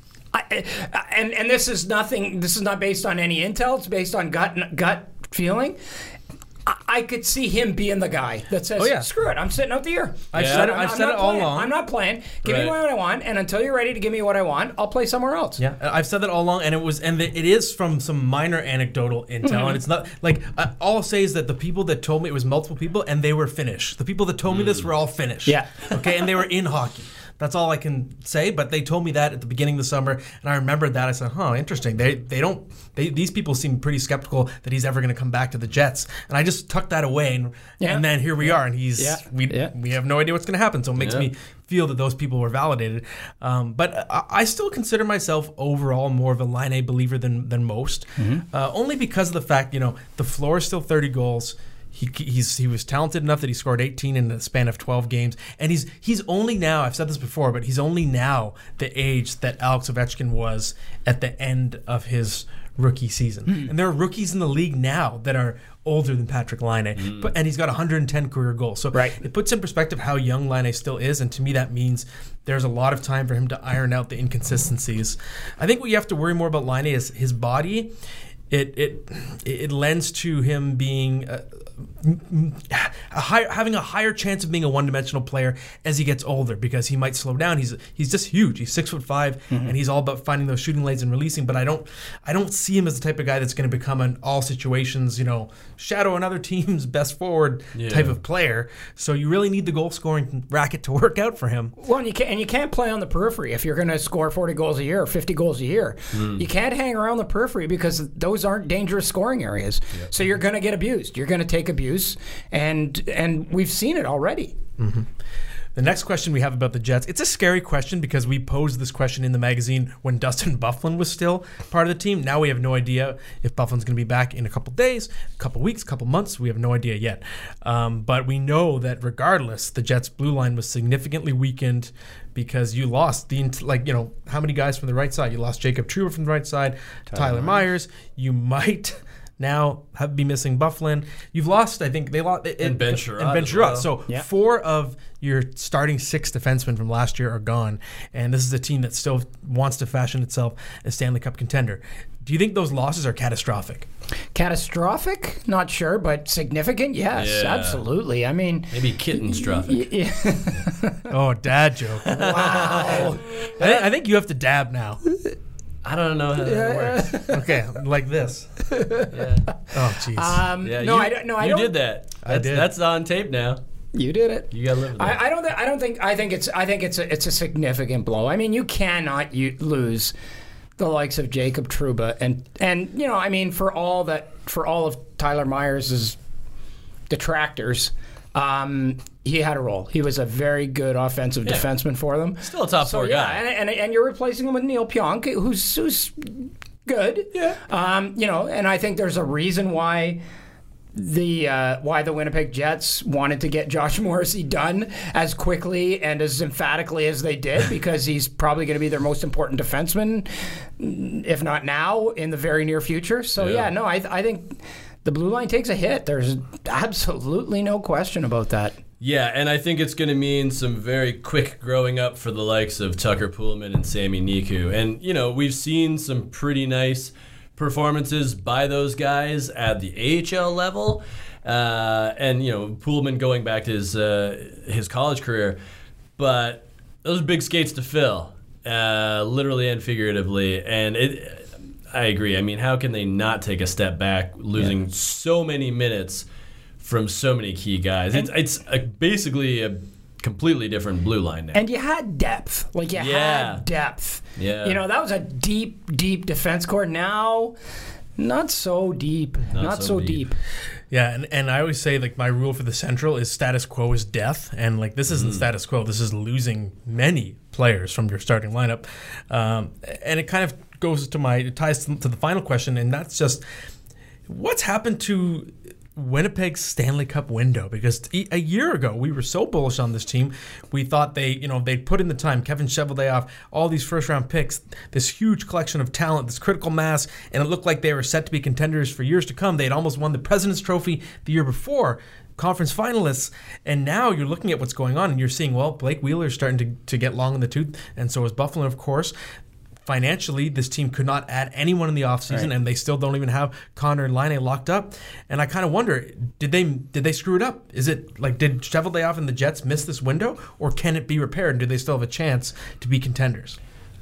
this is nothing. This is not based on any intel. It's based on gut feeling. I could see him being the guy that says, screw it, I'm sitting out the year. I've said it all along. I'm not playing. Give me what I want, and until you're ready to give me what I want, I'll play somewhere else. Yeah, I've said that all along, and it is from some minor anecdotal intel, and it's not like all I'll say is that the people that told me, it was multiple people, and they were Finnish. The people that told me this were all Finnish. Yeah. Okay, and they were in hockey. That's all I can say, but they told me that at the beginning of the summer, and I remembered that. I said, interesting. These people seem pretty skeptical that he's ever going to come back to the Jets. And I just tucked that away, and then here we are, and we have no idea what's going to happen, so it makes me feel that those people were validated. But I still consider myself overall more of a Laine believer than most, only because of the fact, the floor is still 30 goals. He was talented enough that he scored 18 in the span of 12 games, and he's only now, I've said this before, but he's only now the age that Alex Ovechkin was at the end of his rookie season. And there are rookies in the league now that are older than Patrik Laine, and he's got 110 career goals. So it puts in perspective how young Laine still is, and to me that means there's a lot of time for him to iron out the inconsistencies. I think what you have to worry more about Laine is his body. It lends to him being having a higher chance of being a one-dimensional player as he gets older, because he might slow down. He's just huge. He's 6'5", and he's all about finding those shooting lanes and releasing. But I don't see him as the type of guy that's going to become an all situations, shadow another team's best forward type of player. So you really need the goal scoring racket to work out for him. Well, and you can't play on the periphery if you're going to score 40 goals a year or 50 goals a year. You can't hang around the periphery because those aren't dangerous scoring areas. So you're going to get abused. You're going to take abuse, and we've seen it already. The next question we have about the Jets, it's a scary question because we posed this question in the magazine when Dustin Byfuglien was still part of the team. Now we have no idea if Byfuglien's going to be back in a couple days, a couple weeks, a couple months. We have no idea yet. But we know that regardless, the Jets' blue line was significantly weakened because you lost how many guys from the right side? You lost Jacob Trouba from the right side, Tyler Myers. You might now be missing Byfuglien. You've lost, I think they lost and Ben Sherratt. And Ben Sherratt. So 4 of your starting 6 defensemen from last year are gone, and this is a team that still wants to fashion itself as Stanley Cup contender. Do you think those losses are catastrophic? Catastrophic? Not sure, but significant? Yes, absolutely. I mean, maybe kittens-trophic. Oh, dad joke. Wow. I think you have to dab now. I don't know how that works. Okay, like this. Oh, jeez. I did that. I did. That's on tape now. You did it. You gotta live with that. I think it's a significant blow. I mean, you cannot lose the likes of Jacob Trouba and for all of Tyler Myers' detractors. He had a role. He was a very good offensive defenseman for them. Still a top 4 guy. And you're replacing him with Neil Pionk, who's good. Yeah. And I think there's a reason why why the Winnipeg Jets wanted to get Josh Morrissey done as quickly and as emphatically as they did, because he's probably going to be their most important defenseman, if not now, in the very near future. So, I think the blue line takes a hit. There's absolutely no question about that. Yeah, and I think it's going to mean some very quick growing up for the likes of Tucker Poolman and Sami Niku. And, we've seen some pretty nice performances by those guys at the AHL level, and Poolman going back to his college career, but those are big skates to fill, literally and figuratively. And I agree. I mean, how can they not take a step back, losing so many minutes from so many key guys? It's basically a completely different blue line now. And you had depth. Had depth. Yeah. That was a deep, deep defense core. Now, not so deep. Not so deep. Yeah, and I always say, my rule for the Central is status quo is death. And, this isn't status quo. This is losing many players from your starting lineup. And it kind of ties to the final question, and that's just, what's happened to Winnipeg's Stanley Cup window? Because a year ago we were so bullish on this team. We thought they'd put in the time, Kevin Cheveldayoff, all these first round picks, this huge collection of talent, this critical mass, and it looked like they were set to be contenders for years to come. They'd almost won the President's Trophy the year before, conference finalists, and now you're looking at what's going on and you're seeing, Blake Wheeler's starting to get long in the tooth, and so is Byfuglien, of course. Financially, this team could not add anyone in the offseason, and they still don't even have Connor and Laine locked up. And I kind of wonder, did they screw it up? Is it did Cheveldayoff and the Jets miss this window, or can it be repaired, and do they still have a chance to be contenders?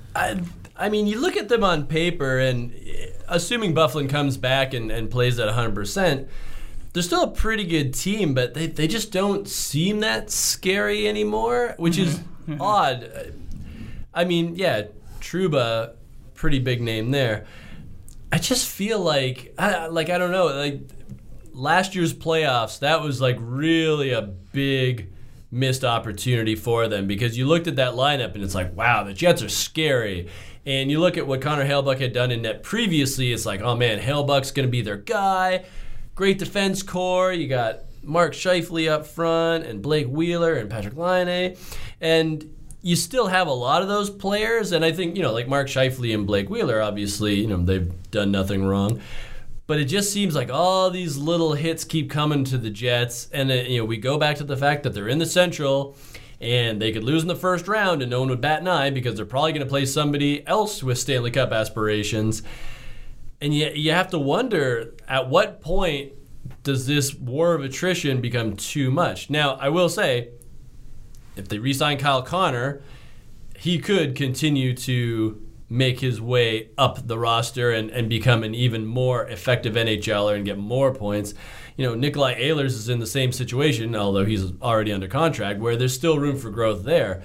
I mean, you look at them on paper, and assuming Byfuglien comes back and plays at 100%, they're still a pretty good team, but they just don't seem that scary anymore, which is odd. I mean, Trouba, pretty big name there. I just feel I don't know, last year's playoffs, that was really a big missed opportunity for them, because you looked at that lineup and it's wow, the Jets are scary. And you look at what Connor Hellebuyck had done in net previously, it's oh man, Hellebuyck's going to be their guy. Great defense core. You got Mark Scheifele up front and Blake Wheeler and Patrick Laine. And you still have a lot of those players, and I think, Mark Scheifele and Blake Wheeler, obviously, they've done nothing wrong. But it just seems all these little hits keep coming to the Jets, and we go back to the fact that they're in the Central, and they could lose in the first round, and no one would bat an eye because they're probably going to play somebody else with Stanley Cup aspirations. And you have to wonder, at what point does this war of attrition become too much? Now, I will say, if they re-sign Kyle Connor, he could continue to make his way up the roster and become an even more effective NHLer and get more points. Nikolai Ehlers is in the same situation, although he's already under contract, where there's still room for growth there.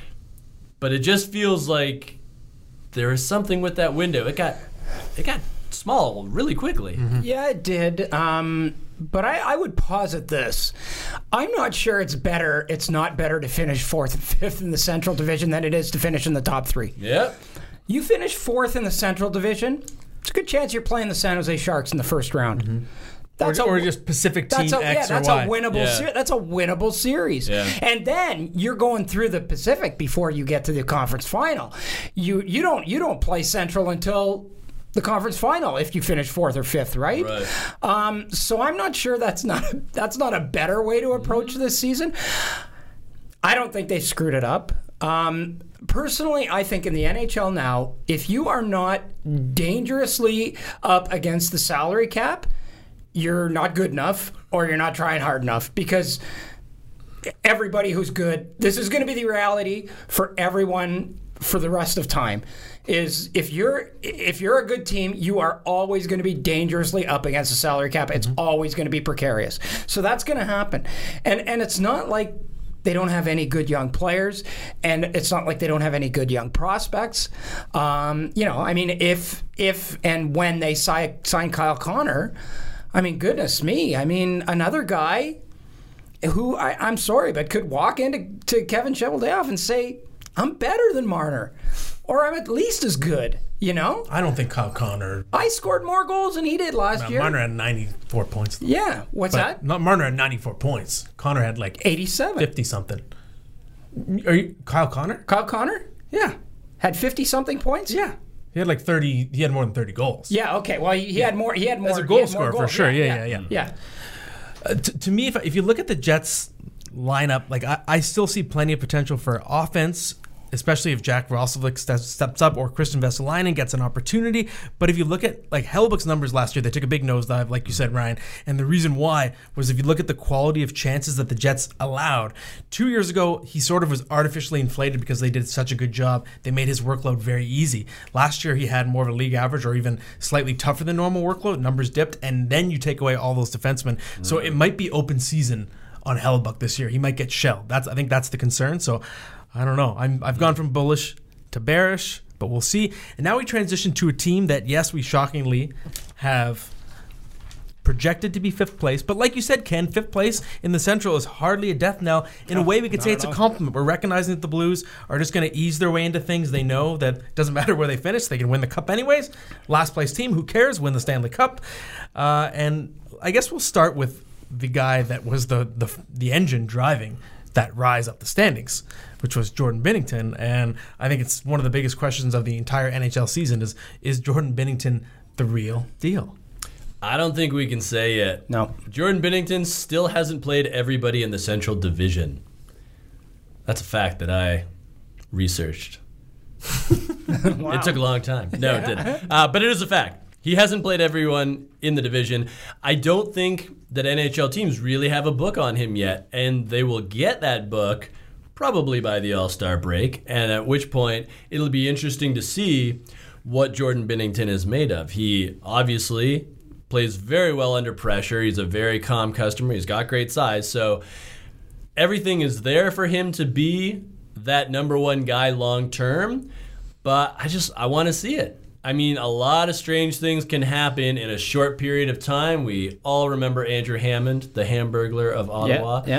But it just feels like there is something with that window. It got small really quickly. Mm-hmm. Yeah, it did. But I would posit this. I'm not sure it's not better to finish 4th and 5th in the Central Division than it is to finish in the top 3. Yep. You finish 4th in the Central Division, it's a good chance you're playing the San Jose Sharks in the first round. Mm-hmm. Or just Pacific Team X or Y. That's a winnable series. Yeah. And then you're going through the Pacific before you get to the conference final. You don't play Central until the conference final if you finish 4th or 5th, right? Right. So I'm not sure that's not a better way to approach this season. I don't think they screwed it up. Personally, I think in the NHL now, if you are not dangerously up against the salary cap, you're not good enough or you're not trying hard enough, because everybody who's good, this is going to be the reality for everyone for the rest of time, is if you're a good team, you are always going to be dangerously up against the salary cap. It's always going to be precarious. So that's going to happen. And it's not like they don't have any good young players, and it's not like they don't have any good young prospects. If and when they sign Kyle Connor, goodness me. Another guy who, I'm sorry, but could walk into Kevin Cheveldayoff and say, I'm better than Marner, or I'm at least as good. You know? I don't think Kyle Connor. I scored more goals than he did last year. Marner had 94 points. Though. Yeah. What's that? Not Marner had 94 points. Connor had like 87. 50 something. Are you Kyle Connor? Kyle Connor? Yeah. Had 50 something points? Yeah. He had like 30. He had more than 30 goals. Yeah. Okay. Well, he had more. He had more. As a goal he had more scorer for goals. sure. Yeah. To me, if you look at the Jets lineup, like I still see plenty of potential for offense, especially if Jack Roslovic steps up or Kristen Vesalainen gets an opportunity. But if you look at like Hellebuyck's numbers last year, they took a big nosedive, like you said, Ryan. And the reason why was if you look at the quality of chances that the Jets allowed. 2 years ago, he sort of was artificially inflated because they did such a good job. They made his workload very easy. Last year, he had more of a league average or even slightly tougher than normal workload. Numbers dipped, and then you take away all those defensemen. So it might be open season on Hellebuyck this year. He might get shelled. I think that's the concern. So I don't know. I've gone from bullish to bearish, but we'll see. And now we transition to a team that, yes, we shockingly have projected to be 5th place. But like you said, Ken, 5th place in the Central is hardly a death knell. In a way, we could say it's a compliment. We're recognizing that the Blues are just going to ease their way into things. They know that it doesn't matter where they finish. They can win the Cup anyways. Last place team, who cares? Win the Stanley Cup. And I guess we'll start with the guy that was the engine driving that rise up the standings, which was Jordan Binnington. And I think it's one of the biggest questions of the entire NHL season is Jordan Binnington the real deal? I don't think we can say yet. No. Jordan Binnington still hasn't played everybody in the Central Division. That's a fact that I researched. Wow. It took a long time. No, it didn't. But it is a fact. He hasn't played everyone in the division. I don't think that NHL teams really have a book on him yet, and they will get that book probably by the All-Star break, and at which point it'll be interesting to see what Jordan Binnington is made of. He obviously plays very well under pressure. He's a very calm customer. He's got great size, so everything is there for him to be that number one guy long term, but I want to see it. I mean, a lot of strange things can happen in a short period of time. We all remember Andrew Hammond, the Hamburglar of Ottawa. Yeah.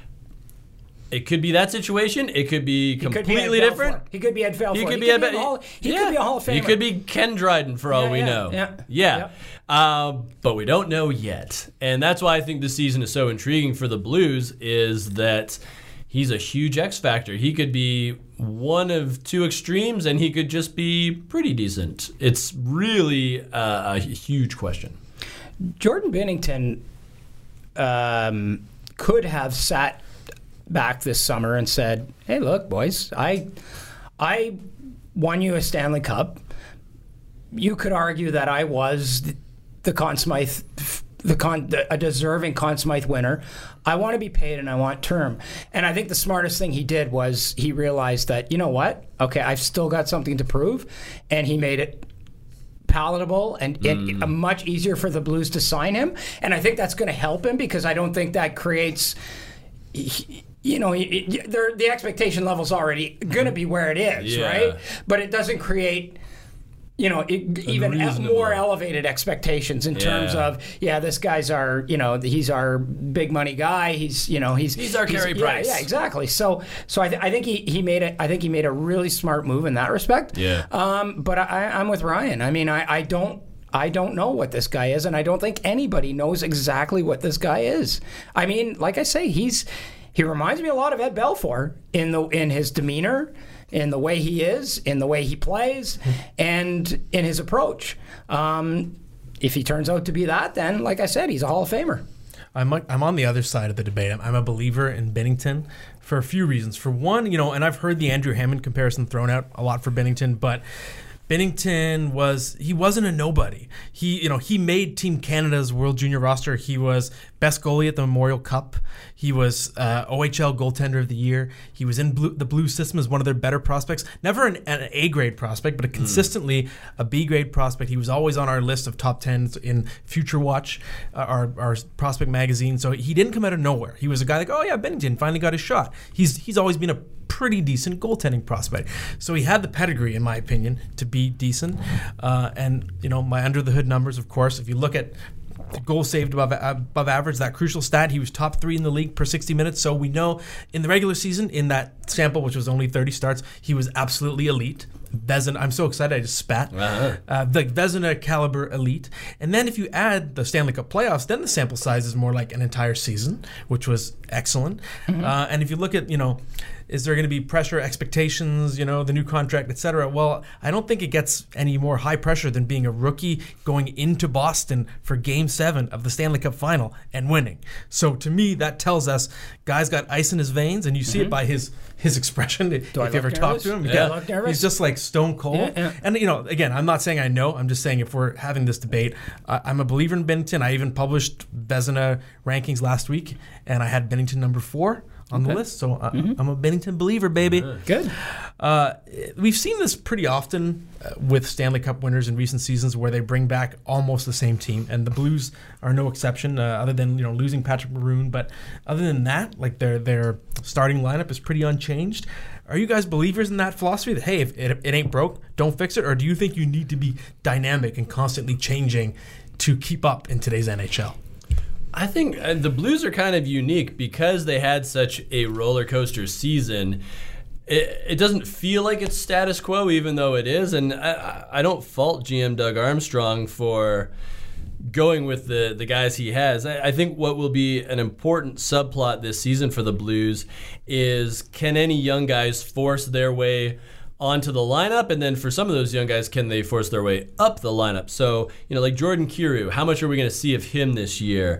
It could be that situation. It could be completely different. He could be Ed Belfour. He could be a Hall of Famer. He could be Ken Dryden for all we know. Yeah. But we don't know yet. And that's why I think this season is so intriguing for the Blues is that he's a huge X factor. He could be one of two extremes, and he could just be pretty decent. It's really a huge question. Jordan Binnington could have sat back this summer and said, "Hey, look, boys, I won you a Stanley Cup. You could argue that I was the Conn Smythe, a deserving Conn Smythe winner. I want to be paid and I want term." And I think the smartest thing he did was he realized that, you know what? Okay, I've still got something to prove, and he made it palatable and much easier for the Blues to sign him. And I think that's going to help him because I don't think that creates, the expectation level's already going to be where it is, right? But it doesn't create even more elevated expectations in terms of, this guy's he's our big money guy. He's our Carey Price. Yeah, exactly. So I think he made it. I think he made a really smart move in that respect. Yeah. But I'm with Ryan. I mean, I don't know what this guy is, and I don't think anybody knows exactly what this guy is. I mean, like I say, he reminds me a lot of Ed Belfour in his demeanor, in the way he is, in the way he plays, and in his approach. If he turns out to be that, then, like I said, he's a Hall of Famer. I'm on the other side of the debate. I'm a believer in Binnington for a few reasons. For one, and I've heard the Andrew Hammond comparison thrown out a lot for Binnington, but Binnington wasn't a nobody. He made Team Canada's World Junior roster. He was best goalie at the Memorial Cup. He was OHL goaltender of the year. He was in the Blue system as one of their better prospects. Never an A-grade prospect, but consistently a B-grade prospect. He was always on our list of top 10s in Future Watch, our prospect magazine. So he didn't come out of nowhere. He was a guy like, Binnington finally got his shot. He's always been a pretty decent goaltending prospect. So he had the pedigree, in my opinion, to be decent. And my under the hood numbers, of course, if you look at goals saved above average, that crucial stat, he was top 3 in the league per 60 minutes. So we know in the regular season, in that sample, which was only 30 starts, he was absolutely elite. Vezina. I'm so excited I just spat. The Vezina caliber elite. And then if you add the Stanley Cup playoffs, then the sample size is more like an entire season, which was excellent. And if you look at, is there going to be pressure, expectations, the new contract, etc.? Well, I don't think it gets any more high pressure than being a rookie going into Boston for Game 7 of the Stanley Cup Final and winning. So to me, that tells us guy's got ice in his veins, and you see it by his expression. If you ever talk to him, he's just like stone cold. And again, I'm not saying I know. I'm just saying if we're having this debate, I'm a believer in Binnington. I even published Vezina rankings last week, and I had Binnington number 4 on the list. So I'm a Binnington believer, baby. Good. We've seen this pretty often with Stanley Cup winners in recent seasons where they bring back almost the same team, and the Blues are no exception, other than losing Patrick Maroon. But other than that, like their starting lineup is pretty unchanged. Are you guys believers in that philosophy that, hey, if it ain't broke, don't fix it? Or do you think you need to be dynamic and constantly changing to keep up in today's NHL? I think the Blues are kind of unique because they had such a roller coaster season. It doesn't feel like it's status quo, even though it is. And I don't fault GM Doug Armstrong for going with the guys he has. I think what will be an important subplot this season for the Blues is, can any young guys force their way onto the lineup, and then for some of those young guys, can they force their way up the lineup? So, like Jordan Kyrou, how much are we going to see of him this year?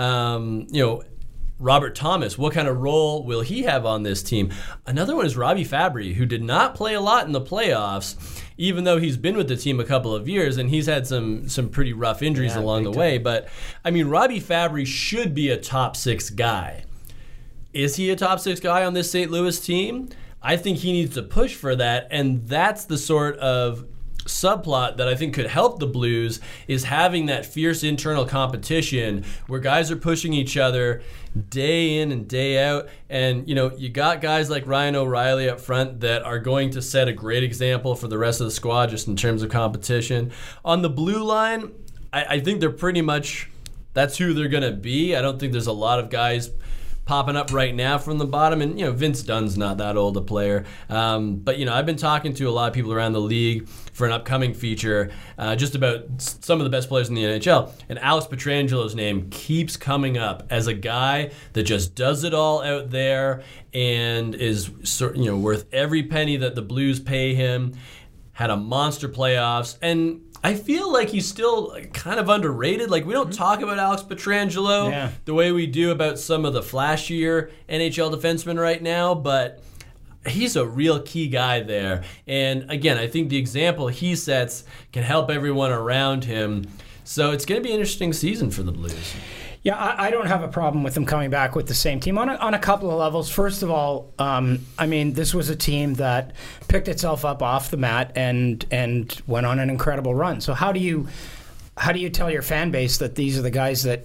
Robert Thomas, what kind of role will he have on this team? Another one is Robbie Fabry, who did not play a lot in the playoffs, even though he's been with the team a couple of years, and he's had some pretty rough injuries along the way. But, Robbie Fabry should be a top 6 guy. Is he a top 6 guy on this St. Louis team? I think he needs to push for that, and that's the sort of subplot that I think could help the Blues, is having that fierce internal competition where guys are pushing each other day in and day out. And, you got guys like Ryan O'Reilly up front that are going to set a great example for the rest of the squad just in terms of competition. On the blue line, I think they're pretty much, that's who they're going to be. I don't think there's a lot of guys popping up right now from the bottom, and Vince Dunn's not that old a player, but I've been talking to a lot of people around the league for an upcoming feature just about some of the best players in the NHL, and Alex Pietrangelo's name keeps coming up as a guy that just does it all out there and is worth every penny that the Blues pay him. Had a monster playoffs, and I feel like he's still kind of underrated. Like, we don't talk about Alex Pietrangelo the way we do about some of the flashier NHL defensemen right now, but he's a real key guy there. And again, I think the example he sets can help everyone around him. So it's going to be an interesting season for the Blues. Yeah, I don't have a problem with them coming back with the same team on a couple of levels. First of all, this was a team that picked itself up off the mat and went on an incredible run. So how do you tell your fan base that these are the guys that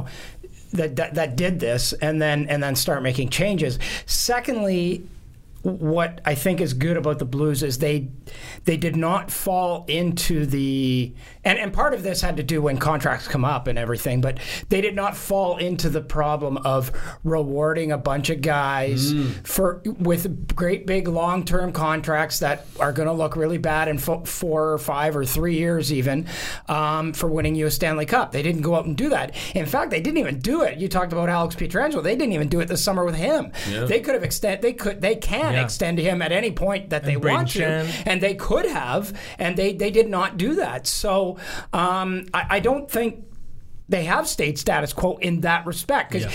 that did this and then start making changes? Secondly, what I think is good about the Blues is they did not fall into the and part of this had to do when contracts come up and everything, but they did not fall into the problem of rewarding a bunch of guys with great big long-term contracts that are going to look really bad in 4 or 5 or 3 years even for winning you a Stanley Cup. They didn't go out and do that. In fact, they didn't even do it. You talked about Alex Pietrangelo. They didn't even do it this summer with him. Yeah. They could have extend him at any point that they want to, and they could have, and they did not do that. So I don't think they have stayed status quo in that respect, because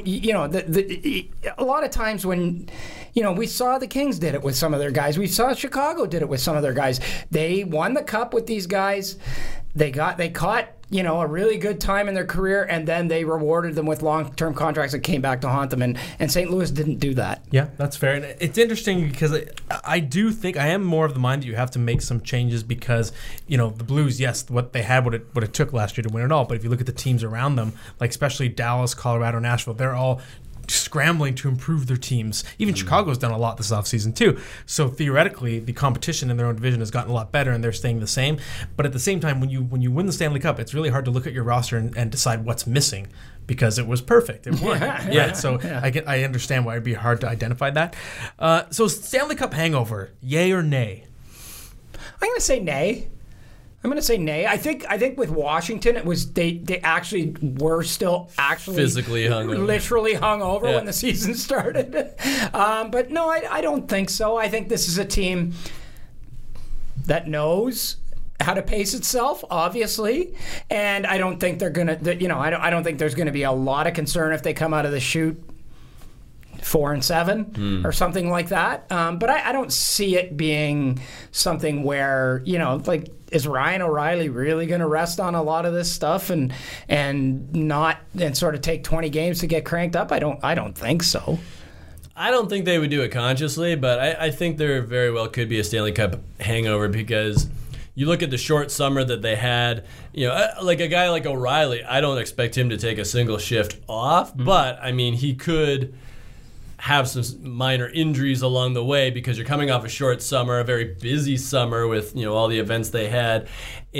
a lot of times when we saw the Kings did it with some of their guys, we saw Chicago did it with some of their guys. They won the cup with these guys. They caught a really good time in their career, and then they rewarded them with long-term contracts that came back to haunt them, and St. Louis didn't do that. Yeah, that's fair. And it's interesting because I do think I am more of the mind that you have to make some changes because, the Blues, yes, what they had, what it took last year to win it all, but if you look at the teams around them, like especially Dallas, Colorado, Nashville, they're all scrambling to improve their teams. Even Chicago's done a lot this offseason too. So theoretically, the competition in their own division has gotten a lot better, and they're staying the same. But at the same time, when you win the Stanley Cup, it's really hard to look at your roster and decide what's missing because it was perfect. It won. I understand why it'd be hard to identify that. So Stanley Cup hangover, yay or nay? I'm going to say nay. I think with Washington, it was they actually were still physically hungover, literally hungover when the season started. But no, I don't think so. I think this is a team that knows how to pace itself, obviously, and I don't think they're gonna. I don't think there's going to be a lot of concern if they come out of the chute 4-7 or something like that. But I don't see it being something where, is Ryan O'Reilly really going to rest on a lot of this stuff and sort of take 20 games to get cranked up? I don't think so. I don't think they would do it consciously, but I think there very well could be a Stanley Cup hangover because you look at the short summer that they had, like a guy like O'Reilly, I don't expect him to take a single shift off, but I mean, he could have some minor injuries along the way because you're coming off a short summer, a very busy summer with all the events they had,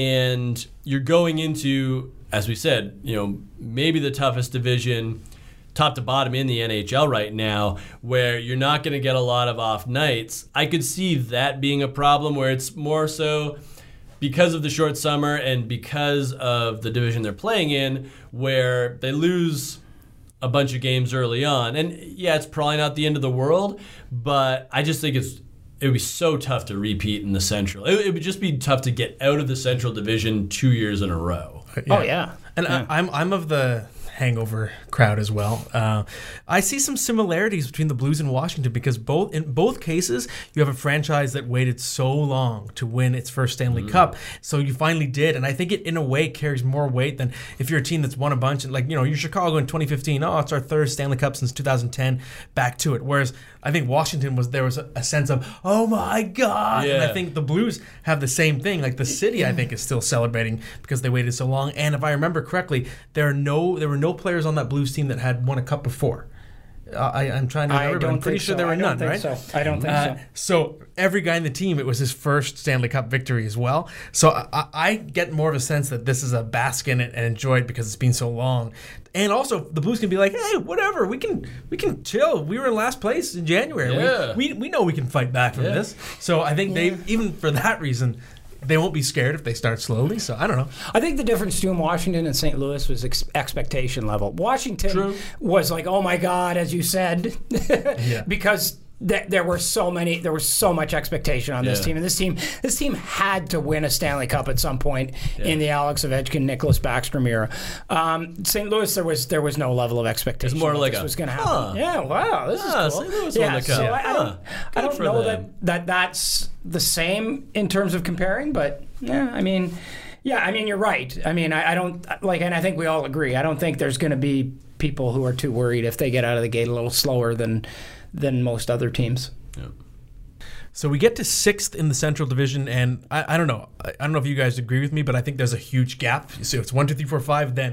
and you're going into, as we said, maybe the toughest division top to bottom in the NHL right now, where you're not going to get a lot of off nights. I could see that being a problem where it's more so because of the short summer and because of the division they're playing in, where they lose a bunch of games early on. And yeah, it's probably not the end of the world, but I just think it would be so tough to repeat in the Central. It would just be tough to get out of the Central Division 2 years in a row. Yeah. Oh, yeah. And yeah. I'm of the hangover crowd as well. I see some similarities between the Blues and Washington because in both cases you have a franchise that waited so long to win its first Stanley Cup, so you finally did, and I think it in a way carries more weight than if you're a team that's won a bunch and you're Chicago in 2015. Oh, it's our third Stanley Cup since 2010. Back to it. Whereas I think Washington there was a sense of, oh my God, and I think the Blues have the same thing. Like the city, I think is still celebrating because they waited so long. And if I remember correctly, there were no players on that Blues team that had won a cup before. I'm trying to remember, but I'm pretty sure there were none, right? I don't think so. So every guy in the team, it was his first Stanley Cup victory as well. So I get more of a sense that this is a bask in it and enjoy it because it's been so long. And also, the Blues can be like, hey, whatever, we can chill. We were in last place in January. Yeah. We know we can fight back from this. So I think they, even for that reason, they won't be scared if they start slowly. So I don't know. I think the difference between Washington and St. Louis was expectation level. Washington was like, oh my God, as you said, because there was so much expectation on this team, and this team had to win a Stanley Cup at some point in the Alex Ovechkin, Nicholas Backstrom era. St. Louis, there was no level of expectation. It's more like this was going to happen. Yeah, wow, this is cool. St. Louis won the Cup. So I don't know that's the same in terms of comparing, but you're right. I mean, I don't and I think we all agree. I don't think there's going to be people who are too worried if they get out of the gate a little slower than most other teams. Yep. So we get to 6th in the Central Division, and I don't know. I don't know if you guys agree with me, but I think there's a huge gap. So it's 1, 2, 3, 4, 5, then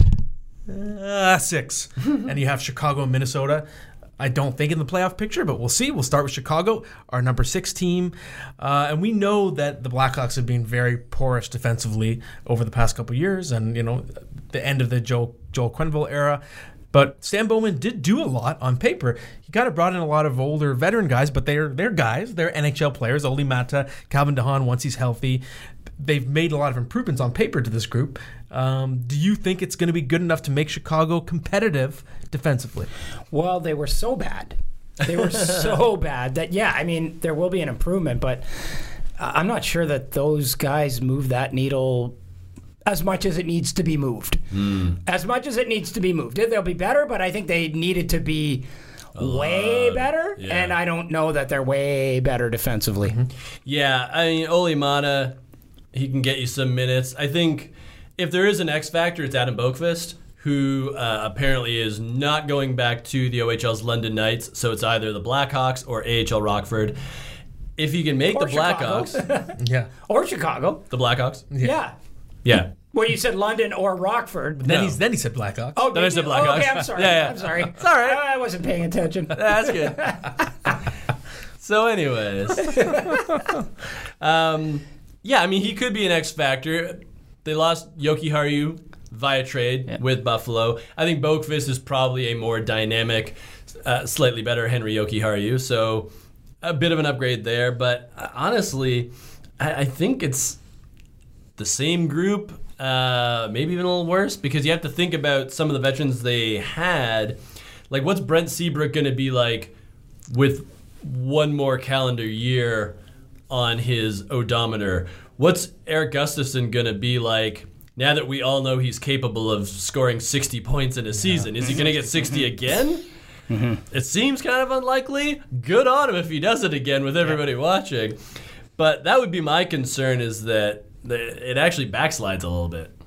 6, and you have Chicago and Minnesota. I don't think in the playoff picture, but we'll see. We'll start with Chicago, our number 6 team, and we know that the Blackhawks have been very porous defensively over the past couple of years, and the end of the Joel Quenneville era. But Stan Bowman did do a lot on paper. He kind of brought in a lot of older veteran guys, but they're guys. They're NHL players. Oli Mata, Calvin DeHaan, once he's healthy. They've made a lot of improvements on paper to this group. Do you think it's going to be good enough to make Chicago competitive defensively? Well, they were so bad. They were so bad that, there will be an improvement, but I'm not sure that those guys move that needle as much as it needs to be moved. As much as it needs to be moved. They'll be better, but I think they needed to be way better, and I don't know that they're way better defensively. Yeah, I mean, Oli Mata, he can get you some minutes. I think if there is an X factor, it's Adam Boqvist, who apparently is not going back to the OHL's London Knights, so it's either the Blackhawks or AHL Rockford. If he can make the Blackhawks... Or Chicago. The Blackhawks? Yeah. Well, you said London or Rockford. But then he said Blackhawks. Oh, then I said Blackhawks. Oh, okay, I'm sorry. I'm sorry. It's all right. I wasn't paying attention. That's good. So anyways. He could be an X factor. They lost Yoki Haru via trade with Buffalo. I think Boqvist is probably a more dynamic, slightly better Henry Yoki Haru. So a bit of an upgrade there. But honestly... I think it's the same group, maybe even a little worse, because you have to think about some of the veterans they had. Like, what's Brent Seabrook going to be like with one more calendar year on his odometer? What's Eric Gustafson going to be like now that we all know he's capable of scoring 60 points in a season? Is he going to get 60 again? It seems kind of unlikely. Good on him if he does it again with everybody watching. But that would be my concern, is that it actually backslides a little bit.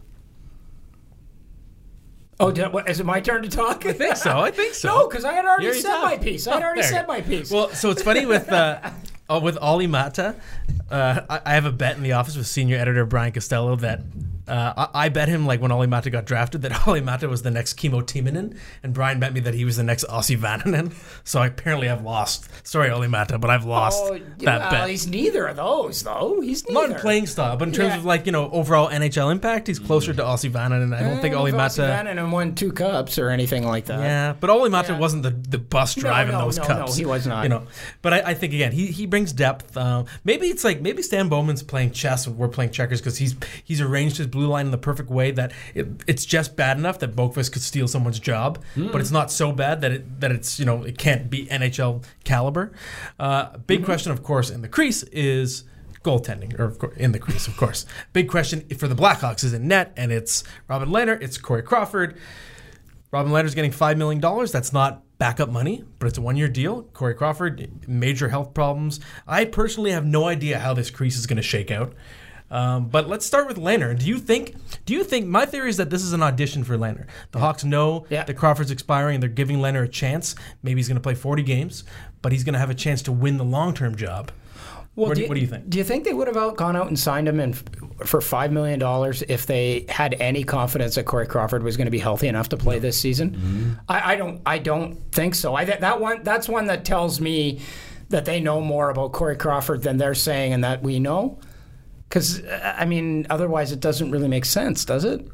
Oh, is it my turn to talk? I think so. No, because I had already already said talked. my piece. Well, so it's funny with Olli Mata. I have a bet in the office with senior editor Brian Costello that I bet him, like, when Olli Mata got drafted, that Olli Mata was the next Kimmo Timonen, and Brian bet me that he was the next Ossi Vannanen. So I apparently have lost. Sorry, Olli Mata, but I've lost that bet. He's neither of those, though. He's Not neither. in playing style, but in terms of, like, overall NHL impact, he's closer to Ossi Vannanen. I don't think Olli Mata. Ossi Vannanen won 2 cups or anything like that. Yeah, but Olli Mata Yeah. wasn't the bus driving those cups. No, he was not. But I think, again, he brings depth. Maybe Stan Bowman's playing chess and we're playing checkers, because he's arranged his blue line in the perfect way that it's just bad enough that Boqvist could steal someone's job, but it's not so bad that it's it can't be NHL caliber. Big question, of course, in the crease is goaltending, or in the crease, of course. Big question for the Blackhawks is in net, and it's Robin Lehner, it's Corey Crawford. Robin Lehner's getting $5 million. That's not backup money, but it's a 1-year deal. Corey Crawford, major health problems. I personally have no idea how this crease is going to shake out. But let's start with Lehner. Do you think my theory is that this is an audition for Lehner? The Hawks know that Crawford's expiring and they're giving Lehner a chance. Maybe he's going to play 40 games, but he's going to have a chance to win the long-term job. Well, what do you think? Do you think they would have gone out and signed him for $5 million if they had any confidence that Corey Crawford was going to be healthy enough to play this season? Mm-hmm. I don't think so. That's one that tells me that they know more about Corey Crawford than they're saying and that we know. Because, otherwise it doesn't really make sense, does it?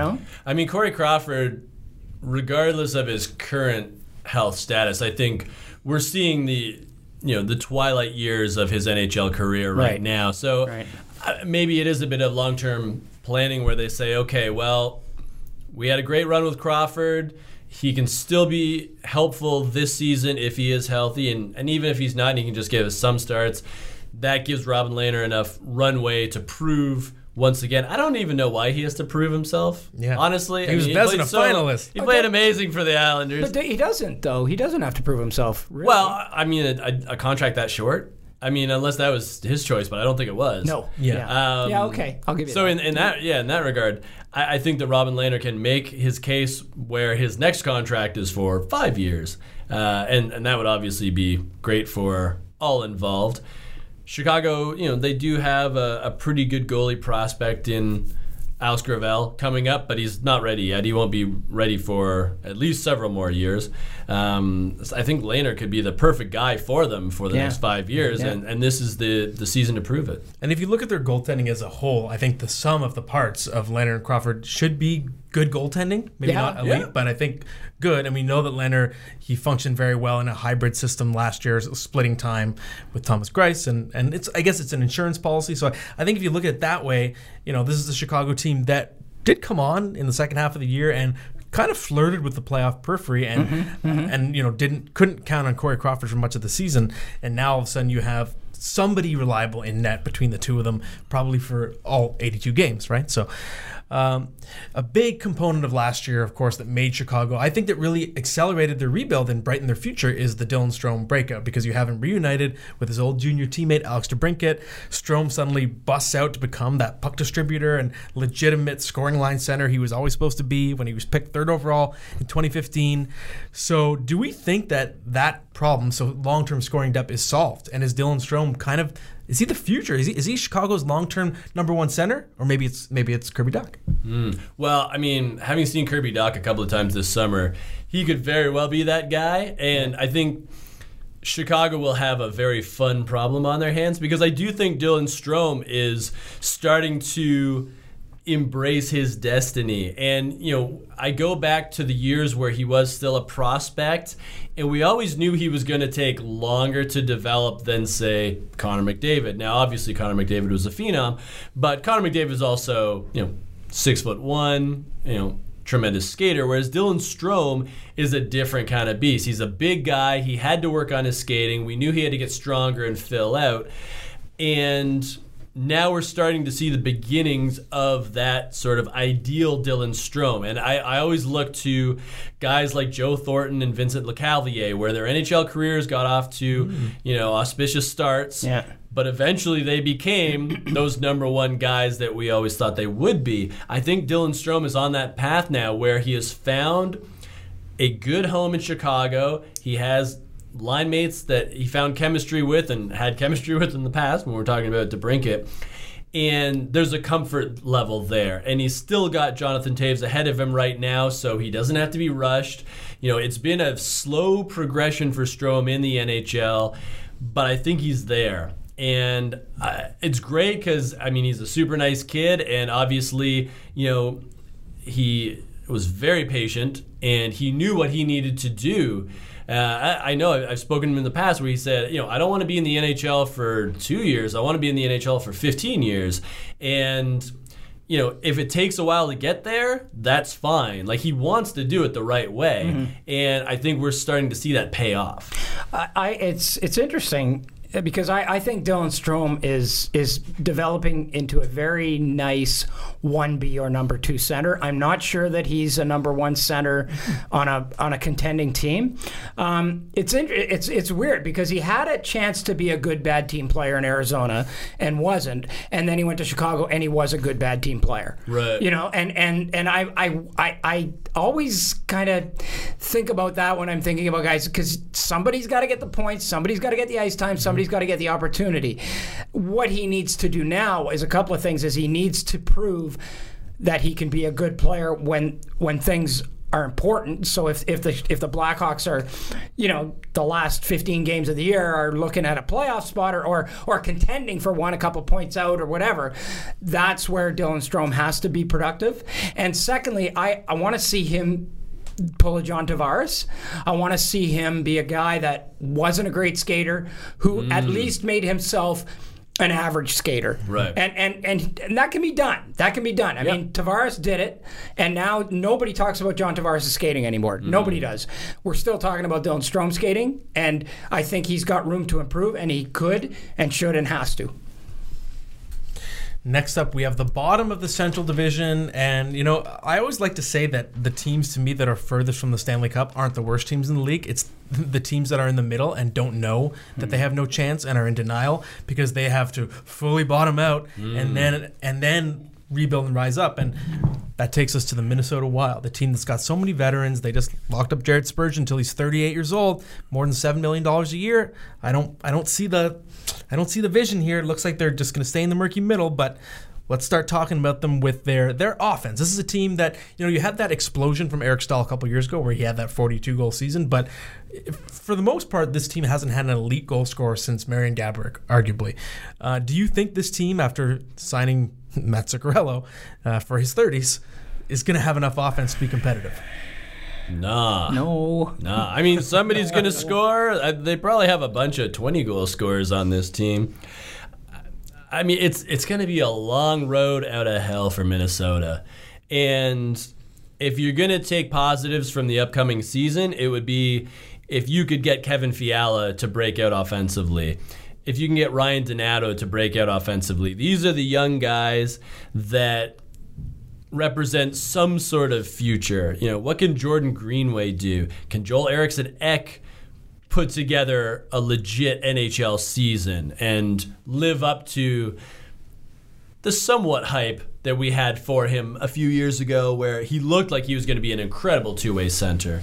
Corey Crawford, regardless of his current health status, I think we're seeing the twilight years of his NHL career right now. So maybe it is a bit of long-term planning where they say, okay, well, we had a great run with Crawford. He can still be helpful this season if he is healthy. And even if he's not, he can just give us some starts. That gives Robin Lehner enough runway to prove once again. I don't even know why he has to prove himself. Yeah. Honestly, he was Vezina finalist. He played amazing for the Islanders. But he doesn't, though. He doesn't have to prove himself. Really. Well, a contract that short. Unless that was his choice, but I don't think it was. No. Yeah. Okay. I'll give you. So in that regard, I think that Robin Lehner can make his case where his next contract is for 5 years, and that would obviously be great for all involved. Chicago, they do have a pretty good goalie prospect in Alex Gravel coming up, but he's not ready yet. He won't be ready for at least several more years. I think Lehner could be the perfect guy for them for the next 5 years, and this is the season to prove it. And if you look at their goaltending as a whole, I think the sum of the parts of Lehner and Crawford should be good goaltending. Maybe not elite, but I think good. And we know that Lehner, he functioned very well in a hybrid system last year, splitting time with Thomas Greiss, and I guess it's an insurance policy. So I think if you look at it that way, this is the Chicago team that did come on in the second half of the year and kind of flirted with the playoff periphery and couldn't count on Corey Crawford for much of the season. And now all of a sudden you have somebody reliable in net between the two of them, probably for all 82 games, right? So a big component of last year, of course, that made Chicago, I think that really accelerated their rebuild and brightened their future, is the Dylan Strome breakout, because you have him reunited with his old junior teammate, Alex DeBrincat. Strome suddenly busts out to become that puck distributor and legitimate scoring line center he was always supposed to be when he was picked 3rd overall in 2015. So do we think that problem, so long-term scoring depth, is solved? And is Dylan Strome is he the future? Is he Chicago's long-term number one center? Or maybe it's Kirby Dach? Well, having seen Kirby Dach a couple of times this summer, he could very well be that guy. And I think Chicago will have a very fun problem on their hands, because I do think Dylan Strome is starting to embrace his destiny. And, I go back to the years where he was still a prospect, and we always knew he was going to take longer to develop than, say, Connor McDavid. Now, obviously, Connor McDavid was a phenom, but Connor McDavid is also, 6'1", tremendous skater, whereas Dylan Strome is a different kind of beast. He's a big guy. He had to work on his skating. We knew he had to get stronger and fill out. And now we're starting to see the beginnings of that sort of ideal Dylan Strome. And I always look to guys like Joe Thornton and Vincent Lecavalier, where their NHL careers got off to, auspicious starts. Yeah. But eventually they became those number one guys that we always thought they would be. I think Dylan Strome is on that path now where he has found a good home in Chicago. He has line mates that he found chemistry with and had chemistry with in the past when we were talking about DeBrincat. And there's a comfort level there. And he's still got Jonathan Toews ahead of him right now, so he doesn't have to be rushed. It's been a slow progression for Strome in the NHL, but I think he's there. And it's great because, he's a super nice kid, and obviously, he was very patient, and he knew what he needed to do. I know I've spoken to him in the past where he said, I don't want to be in the NHL for 2 years. I want to be in the NHL for 15 years. And, if it takes a while to get there, that's fine. Like, he wants to do it the right way. Mm-hmm. And I think we're starting to see that pay off. It's interesting because I think Dylan Strome is developing into a very nice 1B or number 2 center. I'm not sure that he's a number 1 center on a contending team. It's weird because he had a chance to be a good bad team player in Arizona and wasn't, and then he went to Chicago and he was a good bad team player. Right. And I always kind of think about that when I'm thinking about guys because somebody's got to get the points, somebody's got to get the ice time, somebody's got to get the opportunity. What he needs to do now is a couple of things. Is he needs to prove that he can be a good player when things are important. So if the Blackhawks are, the last 15 games of the year are looking at a playoff spot or contending for a couple points out or whatever, that's where Dylan Strome has to be productive. And secondly, I want to see him pull a John Tavares. I want to see him be a guy that wasn't a great skater who at least made himself an average skater. Right. And that can be done. That can be done. I mean, Tavares did it, and now nobody talks about John Tavares' skating anymore. Nobody does. We're still talking about Dylan Strome skating, and I think he's got room to improve, and he could and should and has to. Next up, we have the bottom of the Central Division, and I always like to say that the teams to me that are furthest from the Stanley Cup aren't the worst teams in the league. It's the teams that are in the middle and don't know that they have no chance and are in denial because they have to fully bottom out and then rebuild and rise up. And that takes us to the Minnesota Wild, the team that's got so many veterans. They just locked up Jared Spurgeon until he's 38 years old, more than $7 million a year. I don't see the vision here. It looks like they're just going to stay in the murky middle, but let's start talking about them with their offense. This is a team that, you had that explosion from Eric Stahl a couple years ago where he had that 42-goal season, but for the most part, this team hasn't had an elite goal scorer since Marian Gaborik, arguably. Do you think this team, after signing Matt Zuccarello for his 30s, is going to have enough offense to be competitive? Nah. No. Nah. I mean, somebody's going to score. They probably have a bunch of 20-goal scorers on this team. I mean, it's going to be a long road out of hell for Minnesota. And if you're going to take positives from the upcoming season, it would be if you could get Kevin Fiala to break out offensively. If you can get Ryan Donato to break out offensively. These are the young guys that represent some sort of future. What can Jordan Greenway do? Can Joel Eriksson Ek put together a legit NHL season and live up to the somewhat hype that we had for him a few years ago where he looked like he was going to be an incredible two-way center?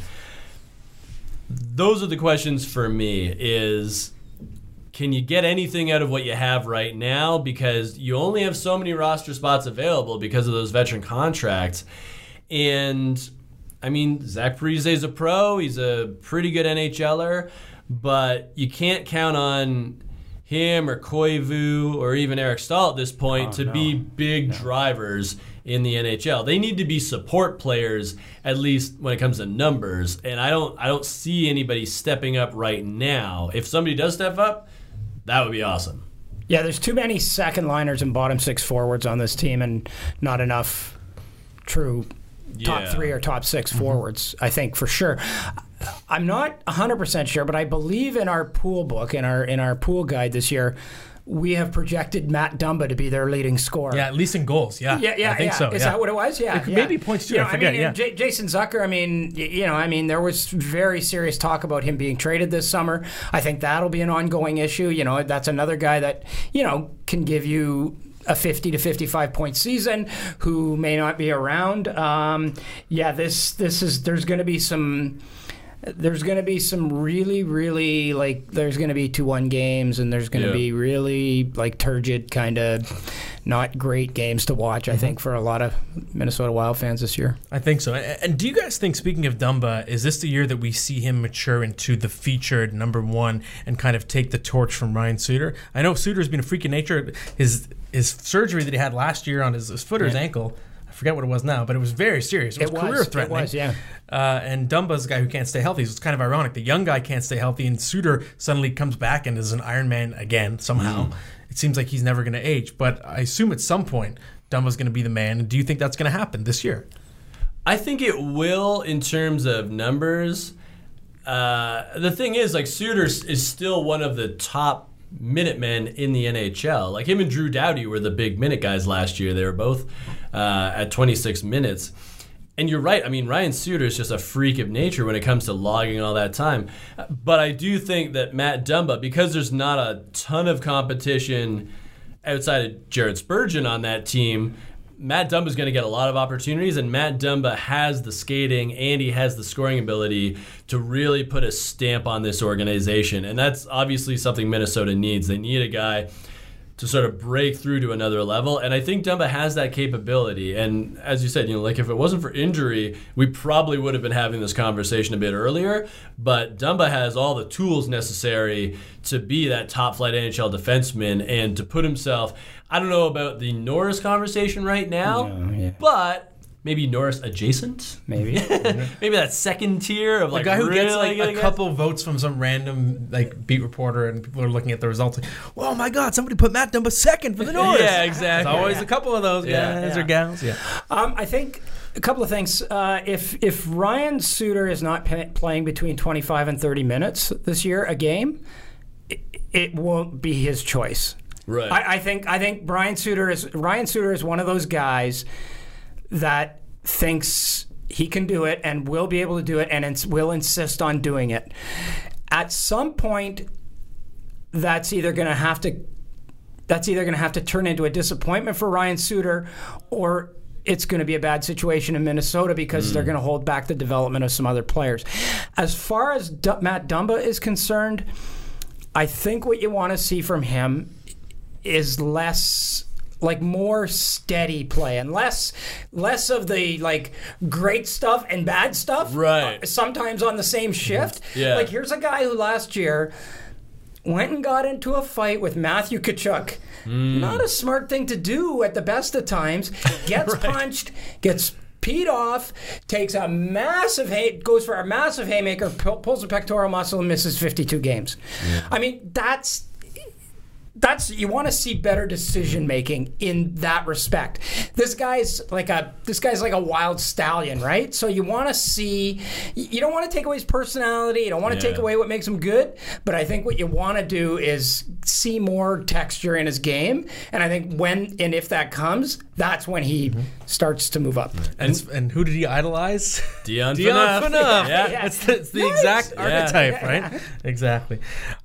Those are the questions for me is, can you get anything out of what you have right now? Because you only have so many roster spots available because of those veteran contracts. And I mean, Zach Parise is a pro. He's a pretty good NHLer, but you can't count on him or Koivu or even Eric Stahl at this point to be big drivers in the NHL. They need to be support players, at least when it comes to numbers. And I don't see anybody stepping up right now. If somebody does step up, that would be awesome. Yeah, there's too many second liners and bottom six forwards on this team, and not enough true top 3 or top 6 forwards, I think, for sure. I'm not 100% sure, but I believe in our pool book, in our pool guide this year, we have projected Matt Dumba to be their leading scorer. Yeah, at least in goals. Yeah, I think so. Is that what it was? Yeah, maybe points too. I forget. Jason Zucker. There was very serious talk about him being traded this summer. I think that'll be an ongoing issue. That's another guy that can give you a 50 to 55 point season who may not be around. There's going to be some. There's going to be some really, really, there's going to be 2-1 games, and there's going to be really, turgid, kind of not great games to watch, I think, for a lot of Minnesota Wild fans this year. I think so. And do you guys think, speaking of Dumba, is this the year that we see him mature into the featured number 1 and kind of take the torch from Ryan Suter? I know Suter's been a freak of nature. His surgery that he had last year on his foot or his ankle, I forget what it was now, but it was very serious. It was career-threatening. It was, yeah. And Dumba's a guy who can't stay healthy. So it's kind of ironic. The young guy can't stay healthy, and Suter suddenly comes back and is an Iron Man again somehow. It seems like he's never going to age. But I assume at some point Dumba's going to be the man. And do you think that's going to happen this year? I think it will in terms of numbers. The thing is, Suter is still one of the top Minutemen in the NHL. Him and Drew Doughty were the big minute guys last year. They were both at 26 minutes. And you're right. Ryan Suter is just a freak of nature when it comes to logging all that time. But I do think that Matt Dumba, because there's not a ton of competition outside of Jared Spurgeon on that team, Matt Dumba is going to get a lot of opportunities, and Matt Dumba has the skating and he has the scoring ability to really put a stamp on this organization. And that's obviously something Minnesota needs. They need a guy to sort of break through to another level. And I think Dumba has that capability. And as you said, if it wasn't for injury, we probably would have been having this conversation a bit earlier. But Dumba has all the tools necessary to be that top-flight NHL defenseman and to put himself, I don't know about the Norris conversation right now, but maybe Norris adjacent? Maybe. Maybe that second tier of the guy who gets a couple votes from some random beat reporter, and people are looking at the results oh my God, somebody put Matt Dumba second for the Norris. Yeah, exactly. There's always a couple of those guys or gals. Yeah. I think a couple of things. If Ryan Suter is not playing between 25 and 30 minutes this year a game, it won't be his choice. Right. I think Ryan Suter is one of those guys that thinks he can do it and will be able to do it and will insist on doing it. At some point, that's either going to have to turn into a disappointment for Ryan Suter, or it's going to be a bad situation in Minnesota because they're going to hold back the development of some other players. As far as Matt Dumba is concerned, I think what you want to see from him is more steady play and less of the great stuff and bad stuff. Right. Sometimes on the same shift. Yeah. Here's a guy who last year went and got into a fight with Matthew Tkachuk. Not a smart thing to do at the best of times. Gets punched, gets peed off, takes a massive goes for a massive haymaker, pulls a pectoral muscle, and misses 52 games. Yeah. That's you want to see better decision making in that respect. This guy's like a wild stallion, right? So you want to see. You don't want to take away his personality. You don't want to take away what makes him good. But I think what you want to do is see more texture in his game. And I think when and if that comes, that's when he starts to move up. And who did he idolize? Dion Phaneuf. Yeah. It's the exact archetype, right? Yeah. Exactly.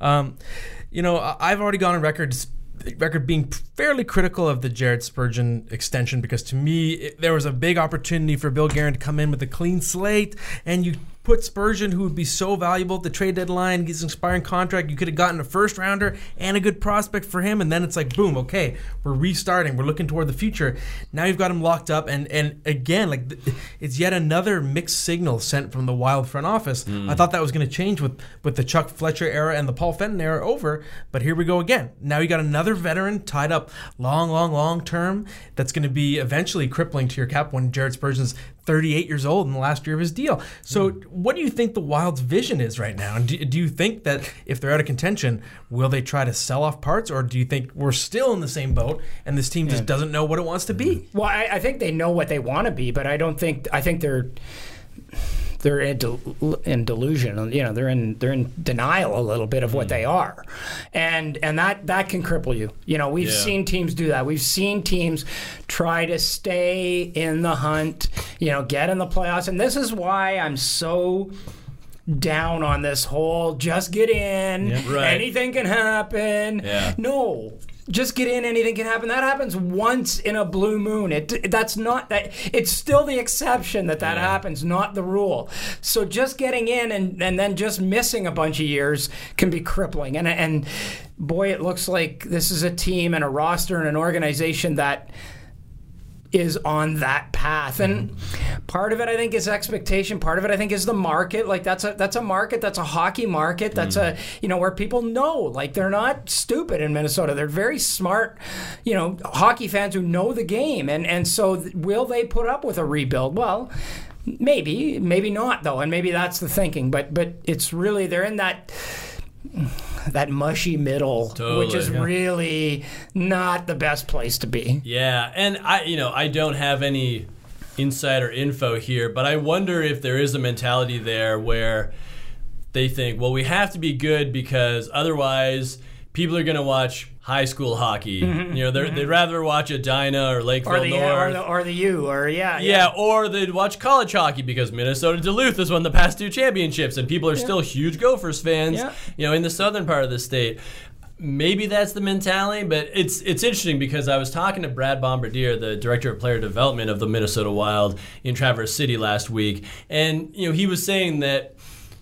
I've already gone on record being fairly critical of the Jared Spurgeon extension because to me there was a big opportunity for Bill Guerin to come in with a clean slate, and you put Spurgeon, who would be so valuable at the trade deadline, gets an expiring contract. You could have gotten a first rounder and a good prospect for him, and then it's like, boom, okay, we're restarting. We're looking toward the future. Now you've got him locked up, and again, like it's yet another mixed signal sent from the Wild front office. I thought that was going to change with the Chuck Fletcher era and the Paul Fenton era over, but here we go again. Now you got another veteran tied up long term that's going to be eventually crippling to your cap when Jared Spurgeon's 38 years old in the last year of his deal. So what do you think the Wild's vision is right now? And do you think that if they're out of contention, will they try to sell off parts, or do you think we're still in the same boat and this team just doesn't know what it wants to be? Well, I think they know what they want to be, but I think they're in delusion. You know, they're in denial a little bit of what they are, and that can cripple you. You know, we've seen teams do that. We've seen teams try to stay in the hunt. You know, get in the playoffs, and this is why I'm so down on this whole just get in, anything can happen. No. Just get in, anything can happen. That happens once in a blue moon. It's still the exception that happens, not the rule. So just getting in and then just missing a bunch of years can be crippling. And boy, it looks like this is a team and a roster and an organization that is on that path. And part of it, I think, is expectation. Part of it, I think, is the market. Like that's a market. That's a hockey market. That's a, you know, where people know, like, they're not stupid in Minnesota. They're very smart, you know, hockey fans who know the game. And so will they put up with a rebuild? Well, maybe not though. And maybe that's the thinking. But it's really, they're in that mushy middle, which is really not the best place to be. Yeah, and I don't have any insider info here, but I wonder if there is a mentality there where they think, well, we have to be good because otherwise people are going to watch high school hockey. You know, they'd rather watch Edina or Lakeville North. Or the U, or or they'd watch college hockey because Minnesota Duluth has won the past 2 championships, and people are still huge Gophers fans, you know, in the southern part of the state. Maybe that's the mentality, but it's interesting because I was talking to Brad Bombardier, the director of player development of the Minnesota Wild in Traverse City last week, and you know, he was saying that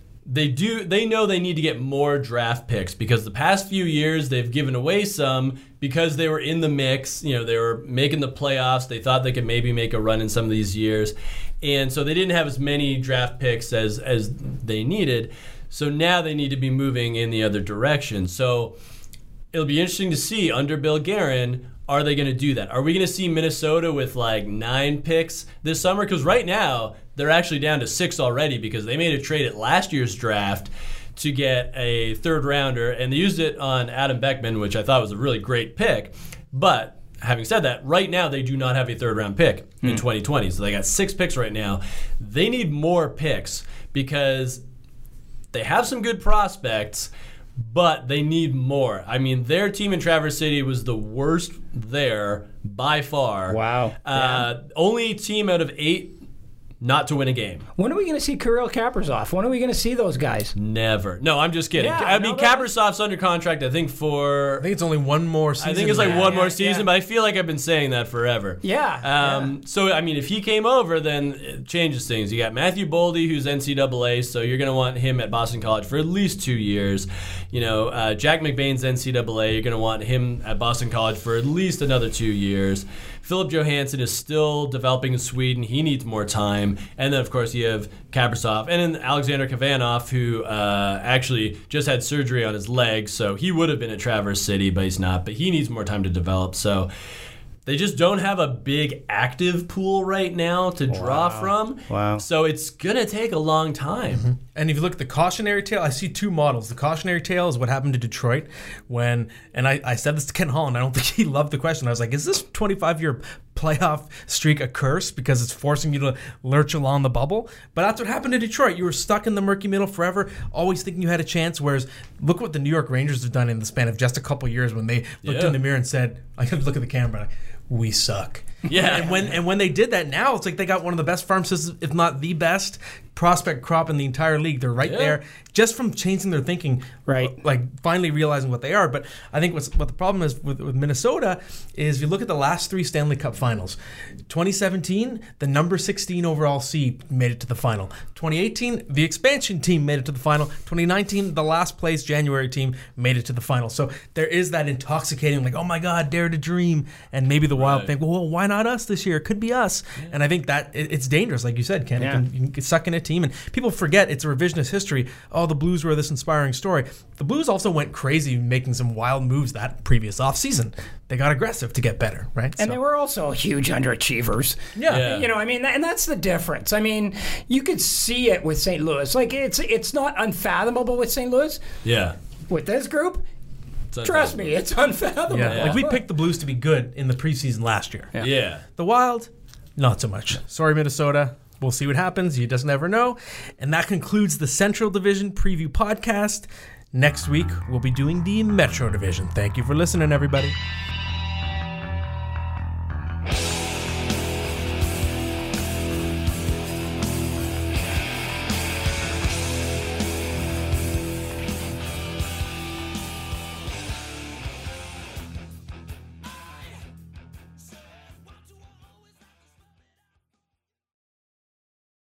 they know they need to get more draft picks because the past few years they've given away some because they were in the mix. You know, they were making the playoffs. They thought they could maybe make a run in some of these years. And so they didn't have as many draft picks as they needed. So now they need to be moving in the other direction. So it'll be interesting to see under Bill Guerin, are they going to do that? Are we going to see Minnesota with like 9 picks this summer? Because right now, they're actually down to 6 already because they made a trade at last year's draft to get a 3rd rounder, and they used it on Adam Beckman, which I thought was a really great pick. But having said that, right now they do not have a 3rd round pick in 2020. So they got 6 picks right now. They need more picks because they have some good prospects, but they need more. I mean, their team in Traverse City was the worst there by far. Wow. Only team out of 8 not to win a game. When are we going to see Kirill Kaprizov? When are we going to see those guys? Never. No, I'm just kidding. I mean, Kaprizov's under contract, I think it's only one more season. I think it's like one more season, but I feel like I've been saying that forever. So, I mean, if he came over, then it changes things. You got Matthew Boldy, who's NCAA, so you're going to want him at Boston College for at least 2 years. You know, Jack McBain's NCAA, you're going to want him at Boston College for at least another 2 years. Philip Johansson is still developing in Sweden. He needs more time. And then, of course, you have Kaprizov. And then Alexander Kavanov, who actually just had surgery on his leg. So he would have been at Traverse City, but he's not. But he needs more time to develop. So they just don't have a big active pool right now to draw from. Wow. So it's going to take a long time. And if you look at the cautionary tale, I see 2 models. The cautionary tale is what happened to Detroit when, and I said this to Ken Holland, I don't think he loved the question. I was like, is this 25-year playoff streak a curse because it's forcing you to lurch along the bubble? But that's what happened to Detroit. You were stuck in the murky middle forever, always thinking you had a chance, whereas look what the New York Rangers have done in the span of just a couple years when they looked in the mirror and said, I look at the camera, we suck. Yeah. And when they did that, now it's like they got one of the best farm systems, if not the best prospect crop in the entire league. They're right there just from changing their thinking, right? Like finally realizing what they are. But I think what the problem is with Minnesota is if you look at the last 3 Stanley Cup finals. 2017, the number 16 overall seed made it to the final. 2018, the expansion team made it to the final. 2019, the last place January team made it to the final. So there is that intoxicating, like, oh my God, dare to dream. And maybe the Wild think, well, why not us this year? It could be us. Yeah. And I think that it's dangerous, like you said, Ken. Yeah. You can get stuck in a team. And people forget it's a revisionist history. Oh, the Blues were this inspiring story. The Blues also went crazy making some wild moves that previous offseason. They got aggressive to get better, right? And they were also huge underachievers. Yeah. You know, I mean, and that's the difference. I mean, you could see it with St. Louis. Like, it's not unfathomable with St. Louis. Yeah. With this group, trust me, it's unfathomable. Yeah. Like, we picked the Blues to be good in the preseason last year. Yeah. The Wild, not so much. Sorry, Minnesota. We'll see what happens. You just never know. And that concludes the Central Division Preview Podcast. Next week, we'll be doing the Metro Division. Thank you for listening, everybody.